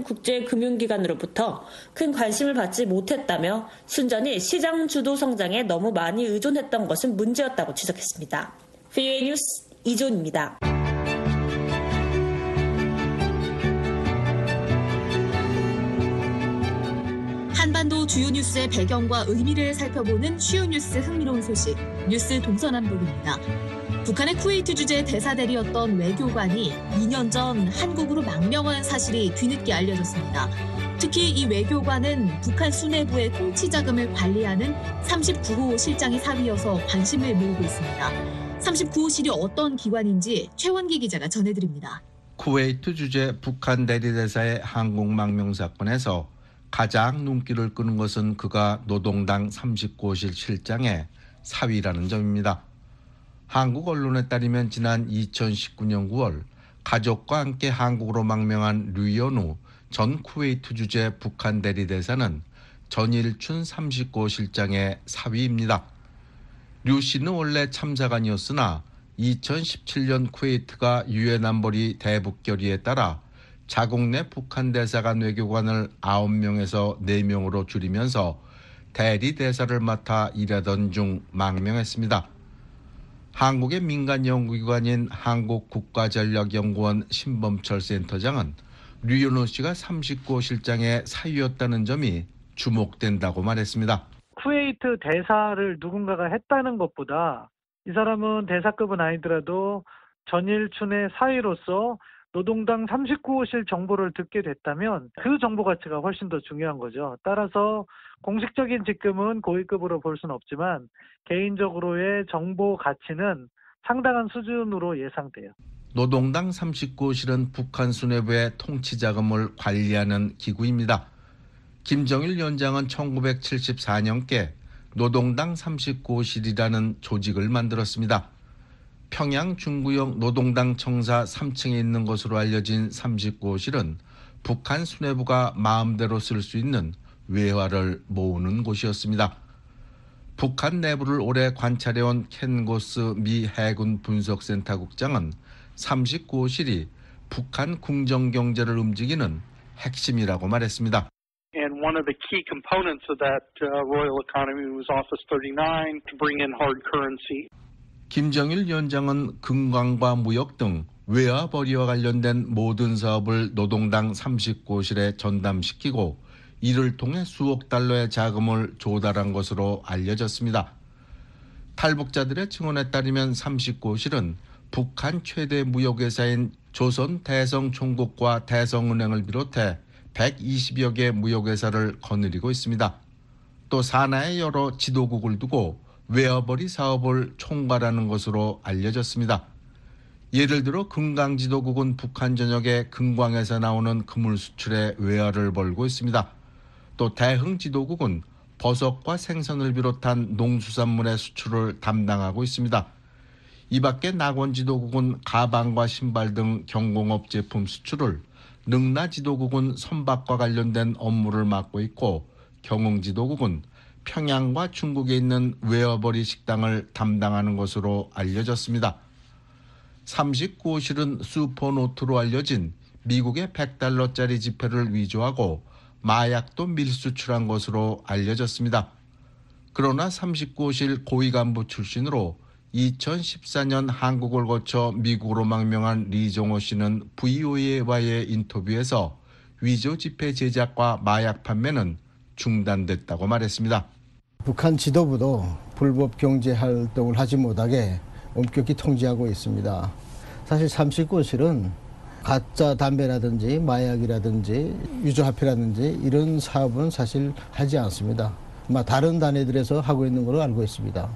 국제금융기관으로부터 큰 관심을 받지 못했다며 순전히 시장 주도 성장에 너무 많이 의존했던 것은 문제였다고 지적했습니다. 브이오에이 뉴스 이존입니다. 한반도 주요 뉴스의 배경과 의미를 살펴보는 쉬운 뉴스 흥미로운 소식, 뉴스 동서남북입니다. 북한의 쿠웨이트 주재 대사대리였던 외교관이 이 년 전 한국으로 망명한 사실이 뒤늦게 알려졌습니다. 특히 이 외교관은 북한 수뇌부의 통치 자금을 관리하는 삼십구 호 실장이 사위여서 관심을 모으고 있습니다. 삼십구 호실이 어떤 기관인지 최원기 기자가 전해드립니다. 쿠웨이트 주재 북한 대리대사의 한국 망명 사건에서 가장 눈길을 끄는 것은 그가 노동당 삼십구 호실 실장의 사위라는 점입니다. 한국 언론에 따르면 지난 이천십구 년 구월 가족과 함께 한국으로 망명한 류연우 전 쿠웨이트 주재 북한 대리대사는 전일춘 삼십구 호 실장의 사위입니다. 류 씨는 원래 참사관이었으나 이천십칠 년 쿠웨이트가 유엔 안보리 대북결의에 따라 자국 내 북한 대사관 외교관을 아홉 명에서 네 명으로 줄이면서 대리대사를 맡아 일하던 중 망명했습니다. 한국의 민간 연구기관인 한국국가전략연구원 신범철 센터장은 류연우 씨가 삼십구 호 실장의 사위였다는 점이 주목된다고 말했습니다. 쿠웨이트 대사를 누군가가 했다는 것보다 이 사람은 대사급은 아니더라도 전일춘의 사위로서 노동당 삼십구 호실 정보를 듣게 됐다면 그 정보 가치가 훨씬 더 중요한 거죠. 따라서 공식적인 직급은 고위급으로 볼 수는 없지만 개인적으로의 정보 가치는 상당한 수준으로 예상돼요. 노동당 삼십구 호실은 북한 수뇌부의 통치 자금을 관리하는 기구입니다. 김정일 위원장은 천구백칠십사 년께 노동당 삼십구 호실이라는 조직을 만들었습니다. 평양 중구역 노동당 청사 삼 층에 있는 것으로 알려진 삼십구 호실은 북한 수뇌부가 마음대로 쓸 수 있는 외화를 모으는 곳이었습니다. 북한 내부를 오래 관찰해온 켄 고스 미 해군 분석센터 국장은 삼십구 호실이 북한 궁정경제를 움직이는 핵심이라고 말했습니다. And one of the key components of that uh, royal economy was Office thirty-nine to bring in hard currency. 김정일 위원장은 금광과 무역 등 외화 벌이와 관련된 모든 사업을 노동당 삼십구 호실에 전담시키고 이를 통해 수억 달러의 자금을 조달한 것으로 알려졌습니다. 탈북자들의 증언에 따르면 삼십구 호실은 북한 최대 무역회사인 조선 대성총국과 대성은행을 비롯해 백이십여 개 무역회사를 거느리고 있습니다. 또 산하에 여러 지도국을 두고 웨어버리 사업을 총괄하는 것으로 알려졌습니다. 예를 들어 금강지도국은 북한 전역의 금광에서 나오는 그물 수출에 웨어를 벌고 있습니다. 또 대흥지도국은 버섯과 생선을 비롯한 농수산물의 수출을 담당하고 있습니다. 이 밖에 낙원지도국은 가방과 신발 등 경공업 제품 수출을, 능라지도국은 선박과 관련된 업무를 맡고 있고, 경흥지도국은 평양과 중국에 있는 웨어버리 식당을 담당하는 것으로 알려졌습니다. 삼십구 호실은 슈퍼노트로 알려진 미국의 백 달러짜리 지폐를 위조하고 마약도 밀수출한 것으로 알려졌습니다. 그러나 삼십구 호실 고위 간부 출신으로 이천십사 년 한국을 거쳐 미국으로 망명한 리종호 씨는 브이오에이와의 인터뷰에서 위조 지폐 제작과 마약 판매는 중단됐다고 말했습니다. 북한 지도부도 불법 경제 활동을 하지 못하게 엄격히 통제하고 있습니다. 사실 삼십구 호실은 가짜 담배라든지 마약이라든지 유조화폐라든지 이런 사업은 사실 하지 않습니다. 아마 다른 단위들에서 하고 있는 걸로 알고 있습니다.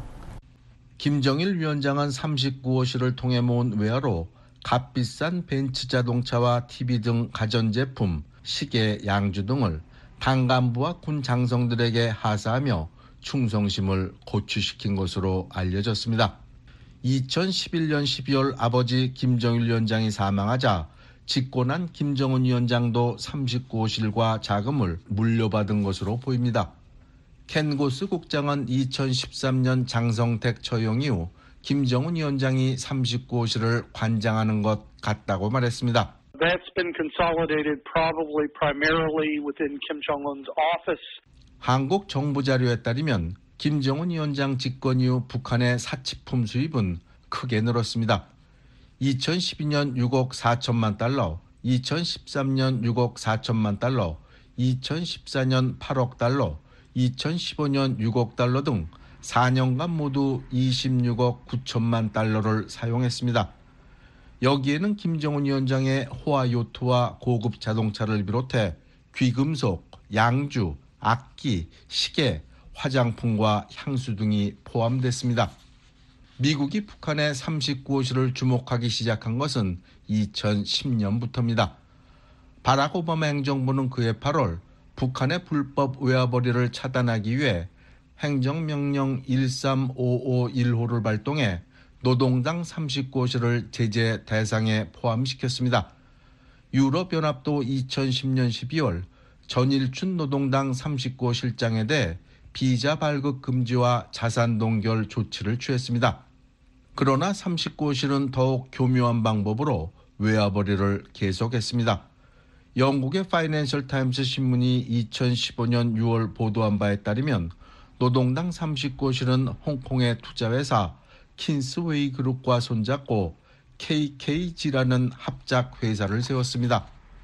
김정일 위원장은 삼십구 호실을 통해 모은 웨어로 값비싼 벤츠 자동차와 티비 등 가전제품, 시계, 양주 등을 당 간부와 군 장성들에게 하사하며 충성심을 고취시킨 것으로 알려졌습니다. 이천십일 년 십이월 아버지 김정일 위원장이 사망하자 집권한 김정은 위원장도 삼십구 호실과 자금을 물려받은 것으로 보입니다. 켄 고스 국장은 이천십삼 년 장성택 처형 이후 김정은 위원장이 삼십구 호실을 관장하는 것 같다고 말했습니다. That's been consolidated probably primarily within Kim Jong-un's office. 한국 정부 자료에 따르면 김정은 위원장 집권 이후 북한의 사치품 수입은 크게 늘었습니다. 이천십이 년 육억 사천만 달러, 이천십삼 년 육억 사천만 달러, 이천십사 년 팔억 달러, 이천십오 년 육억 달러 등 사 년간 모두 이십육억 구천만 달러를 사용했습니다. 여기에는 김정은 위원장의 호화 요트와 고급 자동차를 비롯해 귀금속, 양주, 악기, 시계, 화장품과 향수 등이 포함됐습니다. 미국이 북한의 삼십구 호실을 주목하기 시작한 것은 이천십 년부터입니다. 바락 오바마 행정부는 그해 팔월 북한의 불법 웨어버리를 차단하기 위해 행정명령 일삼오오일 호를 발동해 노동당 삼십구 호실을 제재 대상에 포함시켰습니다. 유럽연합도 이천십 년 십이월 전일춘 노동당 삼십구 호 실장에 대해 비자 발급 금지와 자산 동결 조치를 취했습니다. 그러나 삼십구 호실은 더욱 교묘한 방법으로 웨어버리를 계속했습니다. 영국의 파이낸셜 타임스 신문이 이천십오 년 유월 보도한 바에 따르면 노동당 삼십구 호실은 홍콩의 투자회사 킨스웨이 그룹과 손잡고 케이케이지라는 합작 회사를 세웠습니다.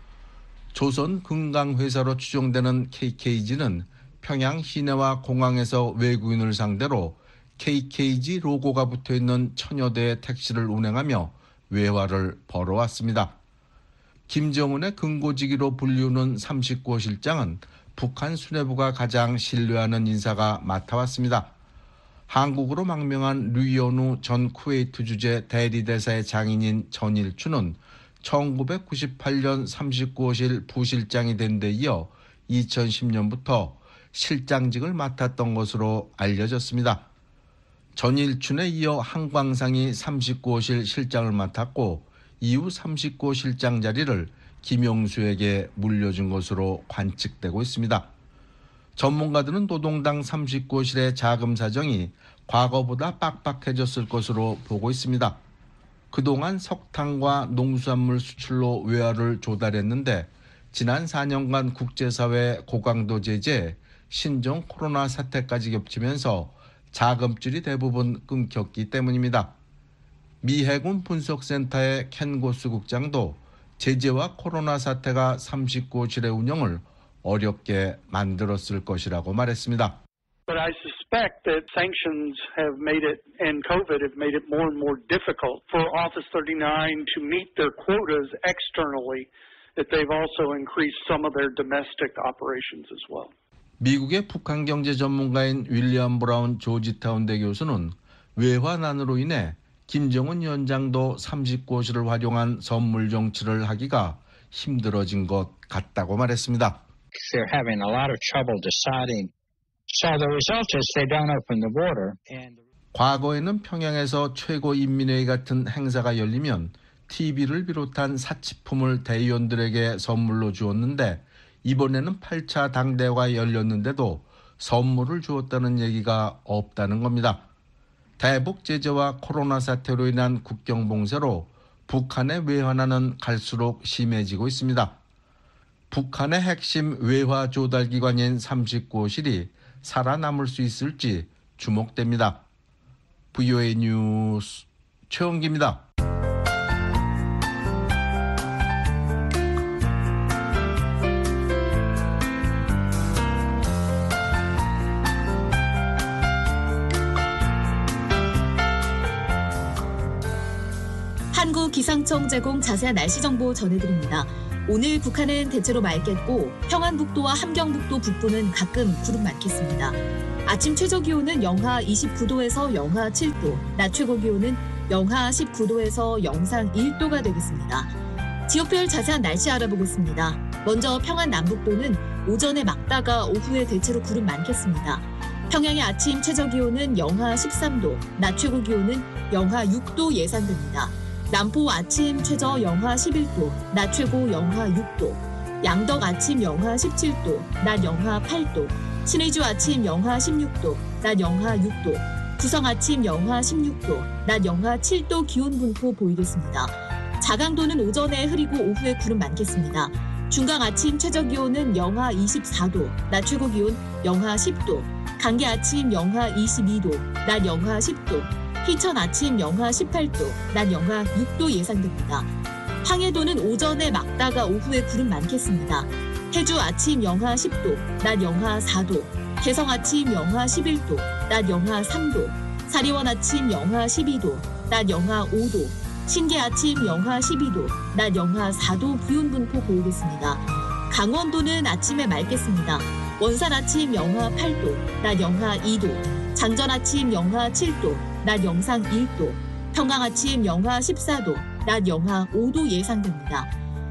조선 금강회사로 추정되는 케이케이지는 평양 시내와 공항에서 외국인을 상대로 케이케이지 로고가 붙어있는 천여 대의 택시를 운행하며 외화를 벌어왔습니다. 김정은의 근고지기로 불리우는 삼십구 호 실장은 북한 수뇌부가 가장 신뢰하는 인사가 맡아왔습니다. 한국으로 망명한 류연우 전 쿠웨이트 주재 대리대사의 장인인 전일춘은 천구백구십팔 년 삼십구 호실 부실장이 된 데 이어 이천십 년부터 실장직을 맡았던 것으로 알려졌습니다. 전일춘에 이어 한광상이 삼십구 호실 실장을 맡았고 이후 삼십구 호 실장 자리를 김용수에게 물려준 것으로 관측되고 있습니다. 전문가들은 노동당 삼십구 호실의 자금 사정이 과거보다 빡빡해졌을 것으로 보고 있습니다. 그동안 석탄과 농수산물 수출로 외화를 조달했는데 지난 사 년간 국제사회 고강도 제재, 신종 코로나 사태까지 겹치면서 자금줄이 대부분 끊겼기 때문입니다. 미 해군 분석센터의 켄 고스 국장도 제재와 코로나 사태가 삼십구 호실의 운영을 어렵게 만들었을 것이라고 말했습니다. But I suspect that sanctions have made it, and COVID have made it more and more difficult for Office thirty-nine to meet their quotas externally, that they've also increased some of their domestic operations as well. 미국의 북한 경제 전문가인 윌리엄 브라운 조지타운대 교수는 외환안으로 인해 김정은 위원장도 삼십구 호실을 활용한 선물 정치를 하기가 힘들어진 것 같다고 말했습니다. They're having a lot of trouble deciding. So the result is they don't open the border. And... 과거에는 평양에서 최고인민회의 같은 행사가 열리면 티비를 비롯한 사치품을 대의원들에게 선물로 주었는데 이번에는 팔 차 당대회가 열렸는데도 선물을 주었다는 얘기가 없다는 겁니다. 대북 제재와 코로나 사태로 인한 국경 봉쇄로 북한의 외환화는 갈수록 심해지고 있습니다. 북한의 핵심 외화 조달 기관인 삼십구 호실이 살아남을 수 있을지 주목됩니다. 브이오에이 뉴스 최원기입니다. 한국기상청 제공 자세한 날씨 정보 전해드립니다. 오늘 북한은 대체로 맑겠고 평안북도와 함경북도 북부는 가끔 구름 많겠습니다. 아침 최저기온은 영하 이십구 도에서 영하 칠 도, 낮 최고기온은 영하 십구 도에서 영상 일 도가 되겠습니다. 지역별 자세한 날씨 알아보겠습니다. 먼저 평안 남북도는 오전에 맑다가 오후에 대체로 구름 많겠습니다. 평양의 아침 최저기온은 영하 십삼 도, 낮 최고기온은 영하 육 도 예상됩니다. 남포 아침 최저 영하 십일 도, 낮 최고 영하 육 도, 양덕 아침 영하 십칠 도, 낮 영하 팔 도, 신의주 아침 영하 십육 도, 낮 영하 육 도, 구성 아침 영하 십육 도, 낮 영하 칠 도 기온 분포 보이겠습니다. 자강도는 오전에 흐리고 오후에 구름 많겠습니다. 중강 아침 최저기온은 영하 이십사 도, 낮 최고기온 영하 십 도, 강계 아침 영하 이십이 도, 낮 영하 십 도, 희천 아침 영하 십팔 도, 낮 영하 육 도 예상됩니다. 황해도는 오전에 맑다가 오후에 구름 많겠습니다. 해주 아침 영하 십 도, 낮 영하 사 도, 개성 아침 영하 십일 도, 낮 영하 삼 도, 사리원 아침 영하 십이 도, 낮 영하 오 도, 신계 아침 영하 십이 도, 낮 영하 사 도 기온 분포 보이겠습니다. 강원도는 아침에 맑겠습니다. 원산 아침 영하 팔 도, 낮 영하 이 도, 장전 아침 영하 칠 도, 낮 영상 일 도, 평강 아침 영하 십사 도, 낮 영하 오 도 예상됩니다.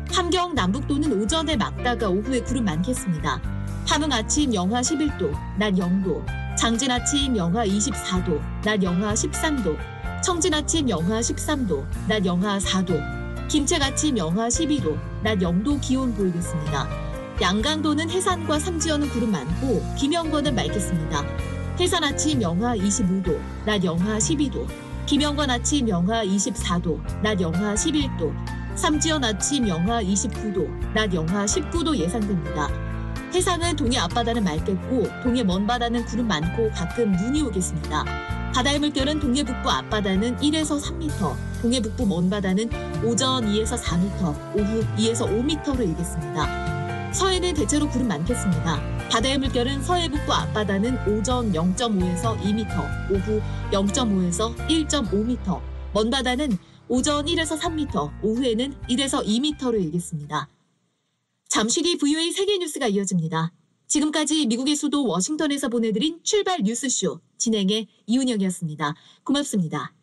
함경 남북도는 오전에 맑다가 오후에 구름 많겠습니다. 함흥 아침 영하 십일 도, 낮 영 도, 장진 아침 영하 이십사 도, 낮 영하 십삼 도, 청진 아침 영하 십삼 도, 낮 영하 사 도, 김책 아침 영하 십이 도, 낮 영 도 기온 보이겠습니다. 양강도는 해산과 삼지연은 구름 많고 김영권은 맑겠습니다. 해산 아침 영하 이십오 도, 낮 영하 십이 도, 김영권 아침 영하 이십사 도, 낮 영하 십일 도, 삼지연 아침 영하 이십구 도, 낮 영하 십구 도 예상됩니다. 해상은 동해 앞바다는 맑겠고 동해 먼바다는 구름 많고 가끔 눈이 오겠습니다. 바다의 물결은 동해 북부 앞바다는 일에서 삼 미터, 동해 북부 먼바다는 오전 이에서 사 미터, 오후 이에서 오 미터로 일겠습니다. 서해는 대체로 구름 많겠습니다. 바다의 물결은 서해 북부 앞바다는 오전 영 점 오에서 이 미터, 오후 영 점 오에서 일 점 오 미터, 먼바다는 오전 일에서 삼 미터, 오후에는 일에서 이 미터로 일겠습니다. 잠시 뒤 브이오에이 세계 뉴스가 이어집니다. 지금까지 미국의 수도 워싱턴에서 보내드린 출발 뉴스쇼 진행의 이은영이었습니다. 고맙습니다.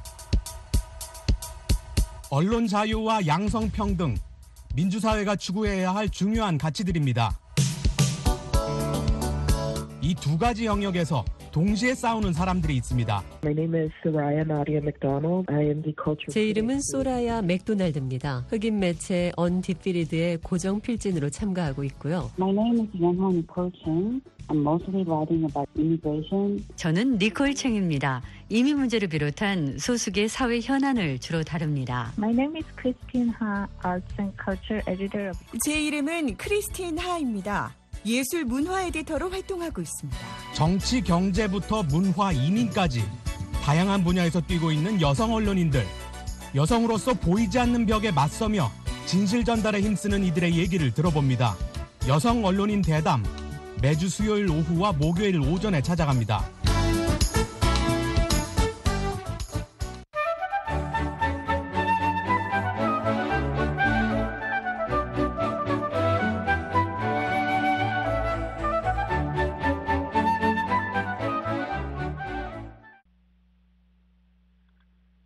언론 자유와 양성평등, 민주사회가 추구해야 할 중요한 가치들입니다. 이 두 가지 영역에서 동시에 싸우는 사람들이 있습니다. 제 이름은 소라야 맥도날드입니다. 흑인 매체 언디피리드의 고정 필진으로 참가하고 있고요. 저는 니콜 챙입니다. 이민 문제를 비롯한 소수계 사회 현안을 주로 다룹니다. 제 이름은 크리스틴 하입니다. 예술 문화 에디터로 활동하고 있습니다. 정치, 경제부터 문화, 이민까지 다양한 분야에서 뛰고 있는 여성 언론인들. 여성으로서 보이지 않는 벽에 맞서며 진실 전달에 힘쓰는 이들의 얘기를 들어봅니다. 여성 언론인 대담, 매주 수요일 오후와 목요일 오전에 찾아갑니다.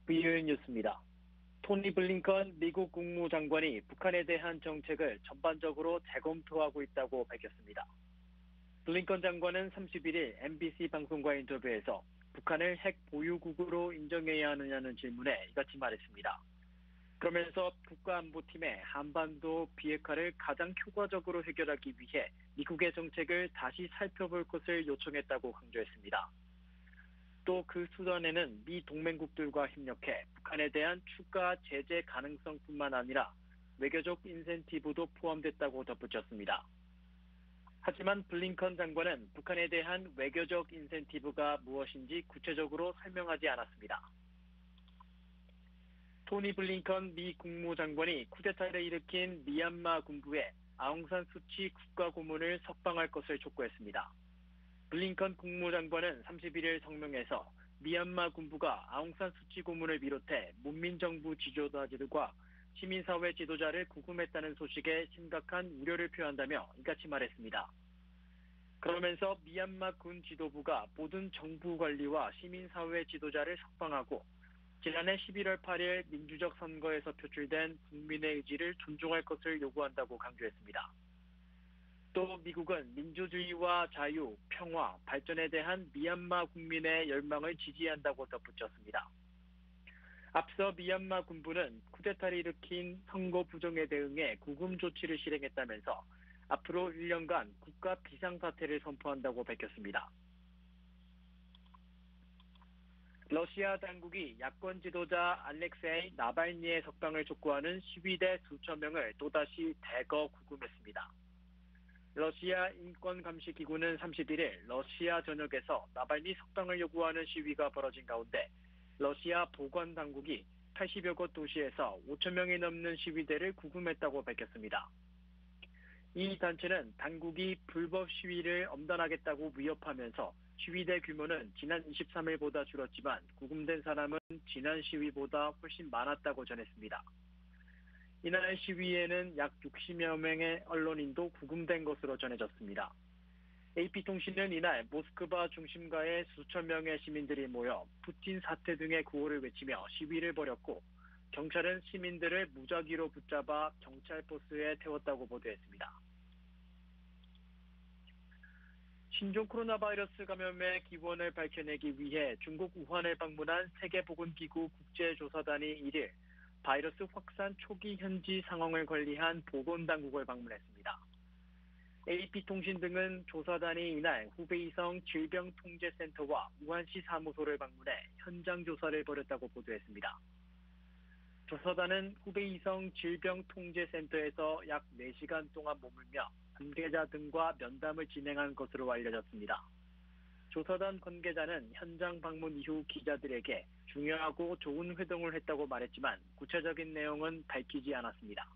브이오에이 뉴스입니다. 토니 블링컨 미국 국무장관이 북한에 대한 정책을 전반적으로 재검토하고 있다고 밝혔습니다. 블링컨 장관은 삼십일 일 엠비씨 방송과 인터뷰에서 북한을 핵 보유국으로 인정해야 하느냐는 질문에 이같이 말했습니다. 그러면서 국가안보팀에 한반도 비핵화를 가장 효과적으로 해결하기 위해 미국의 정책을 다시 살펴볼 것을 요청했다고 강조했습니다. 또 그 수단에는 미 동맹국들과 협력해 북한에 대한 추가 제재 가능성뿐만 아니라 외교적 인센티브도 포함됐다고 덧붙였습니다. 하지만 블링컨 장관은 북한에 대한 외교적 인센티브가 무엇인지 구체적으로 설명하지 않았습니다. 토니 블링컨 미 국무장관이 쿠데타를 일으킨 미얀마 군부에 아웅산 수치 국가고문을 석방할 것을 촉구했습니다. 블링컨 국무장관은 삼십일 일 성명에서 미얀마 군부가 아웅산 수치 고문을 비롯해 문민정부 지도자들과 시민사회 지도자를 구금했다는 소식에 심각한 우려를 표한다며 이같이 말했습니다. 그러면서 미얀마 군 지도부가 모든 정부 관리와 시민사회 지도자를 석방하고 지난해 십일월 팔일 민주적 선거에서 표출된 국민의 의지를 존중할 것을 요구한다고 강조했습니다. 또 미국은 민주주의와 자유, 평화, 발전에 대한 미얀마 국민의 열망을 지지한다고 덧붙였습니다. 앞서 미얀마 군부는 쿠데타를 일으킨 선거 부정에 대응해 구금 조치를 실행했다면서 앞으로 일 년간 국가 비상사태를 선포한다고 밝혔습니다. 러시아 당국이 야권 지도자 알렉세이 나발니의 석방을 촉구하는 시위대 수천 명을 또다시 대거 구금했습니다. 러시아 인권감시기구는 삼십일 일 러시아 전역에서 나발니 석방을 요구하는 시위가 벌어진 가운데 러시아 보건당국이 팔십여 곳 도시에서 오천 명이 넘는 시위대를 구금했다고 밝혔습니다. 이 단체는 당국이 불법 시위를 엄단하겠다고 위협하면서 시위대 규모는 지난 이십삼 일보다 줄었지만 구금된 사람은 지난 시위보다 훨씬 많았다고 전했습니다. 이날 시위에는 약 육십여 명의 언론인도 구금된 것으로 전해졌습니다. 에이피통신은 이날 모스크바 중심가에 수천 명의 시민들이 모여 푸틴 사퇴 등의 구호를 외치며 시위를 벌였고 경찰은 시민들을 무작위로 붙잡아 경찰 버스에 태웠다고 보도했습니다. 신종 코로나 바이러스 감염의 기원을 밝혀내기 위해 중국 우한을 방문한 세계보건기구 국제조사단이 일 일 바이러스 확산 초기 현지 상황을 관리한 보건당국을 방문했습니다. 에이피통신 등은 조사단이 이날 후베이성 질병통제센터와 우한시 사무소를 방문해 현장 조사를 벌였다고 보도했습니다. 조사단은 후베이성 질병통제센터에서 약 네 시간 동안 머물며 관계자 등과 면담을 진행한 것으로 알려졌습니다. 조사단 관계자는 현장 방문 이후 기자들에게 중요하고 좋은 회동을 했다고 말했지만 구체적인 내용은 밝히지 않았습니다.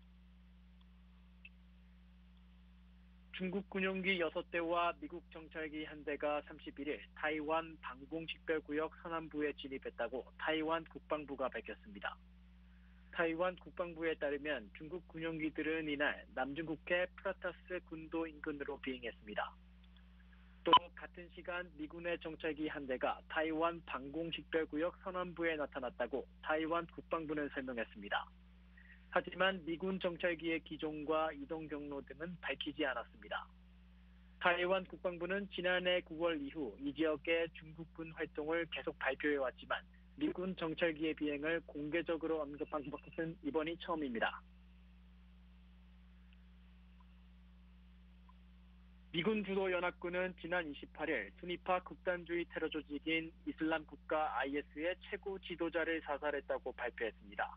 중국 군용기 여섯 대와 미국 정찰기 한 대가 삼십일 일 타이완 방공식별구역 서남부에 진입했다고 타이완 국방부가 밝혔습니다. 타이완 국방부에 따르면 중국 군용기들은 이날 남중국해 프라타스 군도 인근으로 비행했습니다. 또 같은 시간 미군의 정찰기 한 대가 타이완 방공식별구역 서남부에 나타났다고 타이완 국방부는 설명했습니다. 하지만 미군 정찰기의 기종과 이동 경로 등은 밝히지 않았습니다. 타이완 국방부는 지난해 구월 이후 이 지역의 중국군 활동을 계속 발표해왔지만 미군 정찰기의 비행을 공개적으로 언급한 것은 이번이 처음입니다. 미군 주도 연합군은 지난 이십팔 일 순위파 극단주의 테러 조직인 이슬람 국가 아이에스의 최고 지도자를 사살했다고 발표했습니다.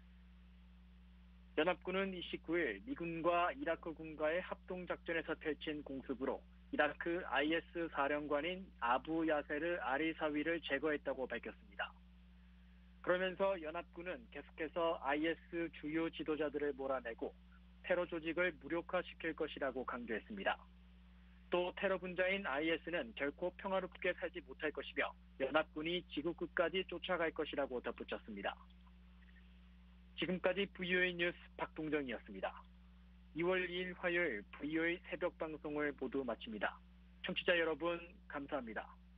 연합군은 이십구 일 미군과 이라크군과의 합동작전에서 펼친 공습으로 이라크 아이에스 사령관인 아부 야세르 아리사위를 제거했다고 밝혔습니다. 그러면서 연합군은 계속해서 아이에스 주요 지도자들을 몰아내고 테러 조직을 무력화시킬 것이라고 강조했습니다. 또 테러 분자인 아이에스는 결코 평화롭게 살지 못할 것이며 연합군이 지구 끝까지 쫓아갈 것이라고 덧붙였습니다. 지금까지 브이오에이 뉴스 박동정이었습니다. 이월 이일 화요일 브이오에이 새벽 방송을 모두 마칩니다. 청취자 여러분 감사합니다.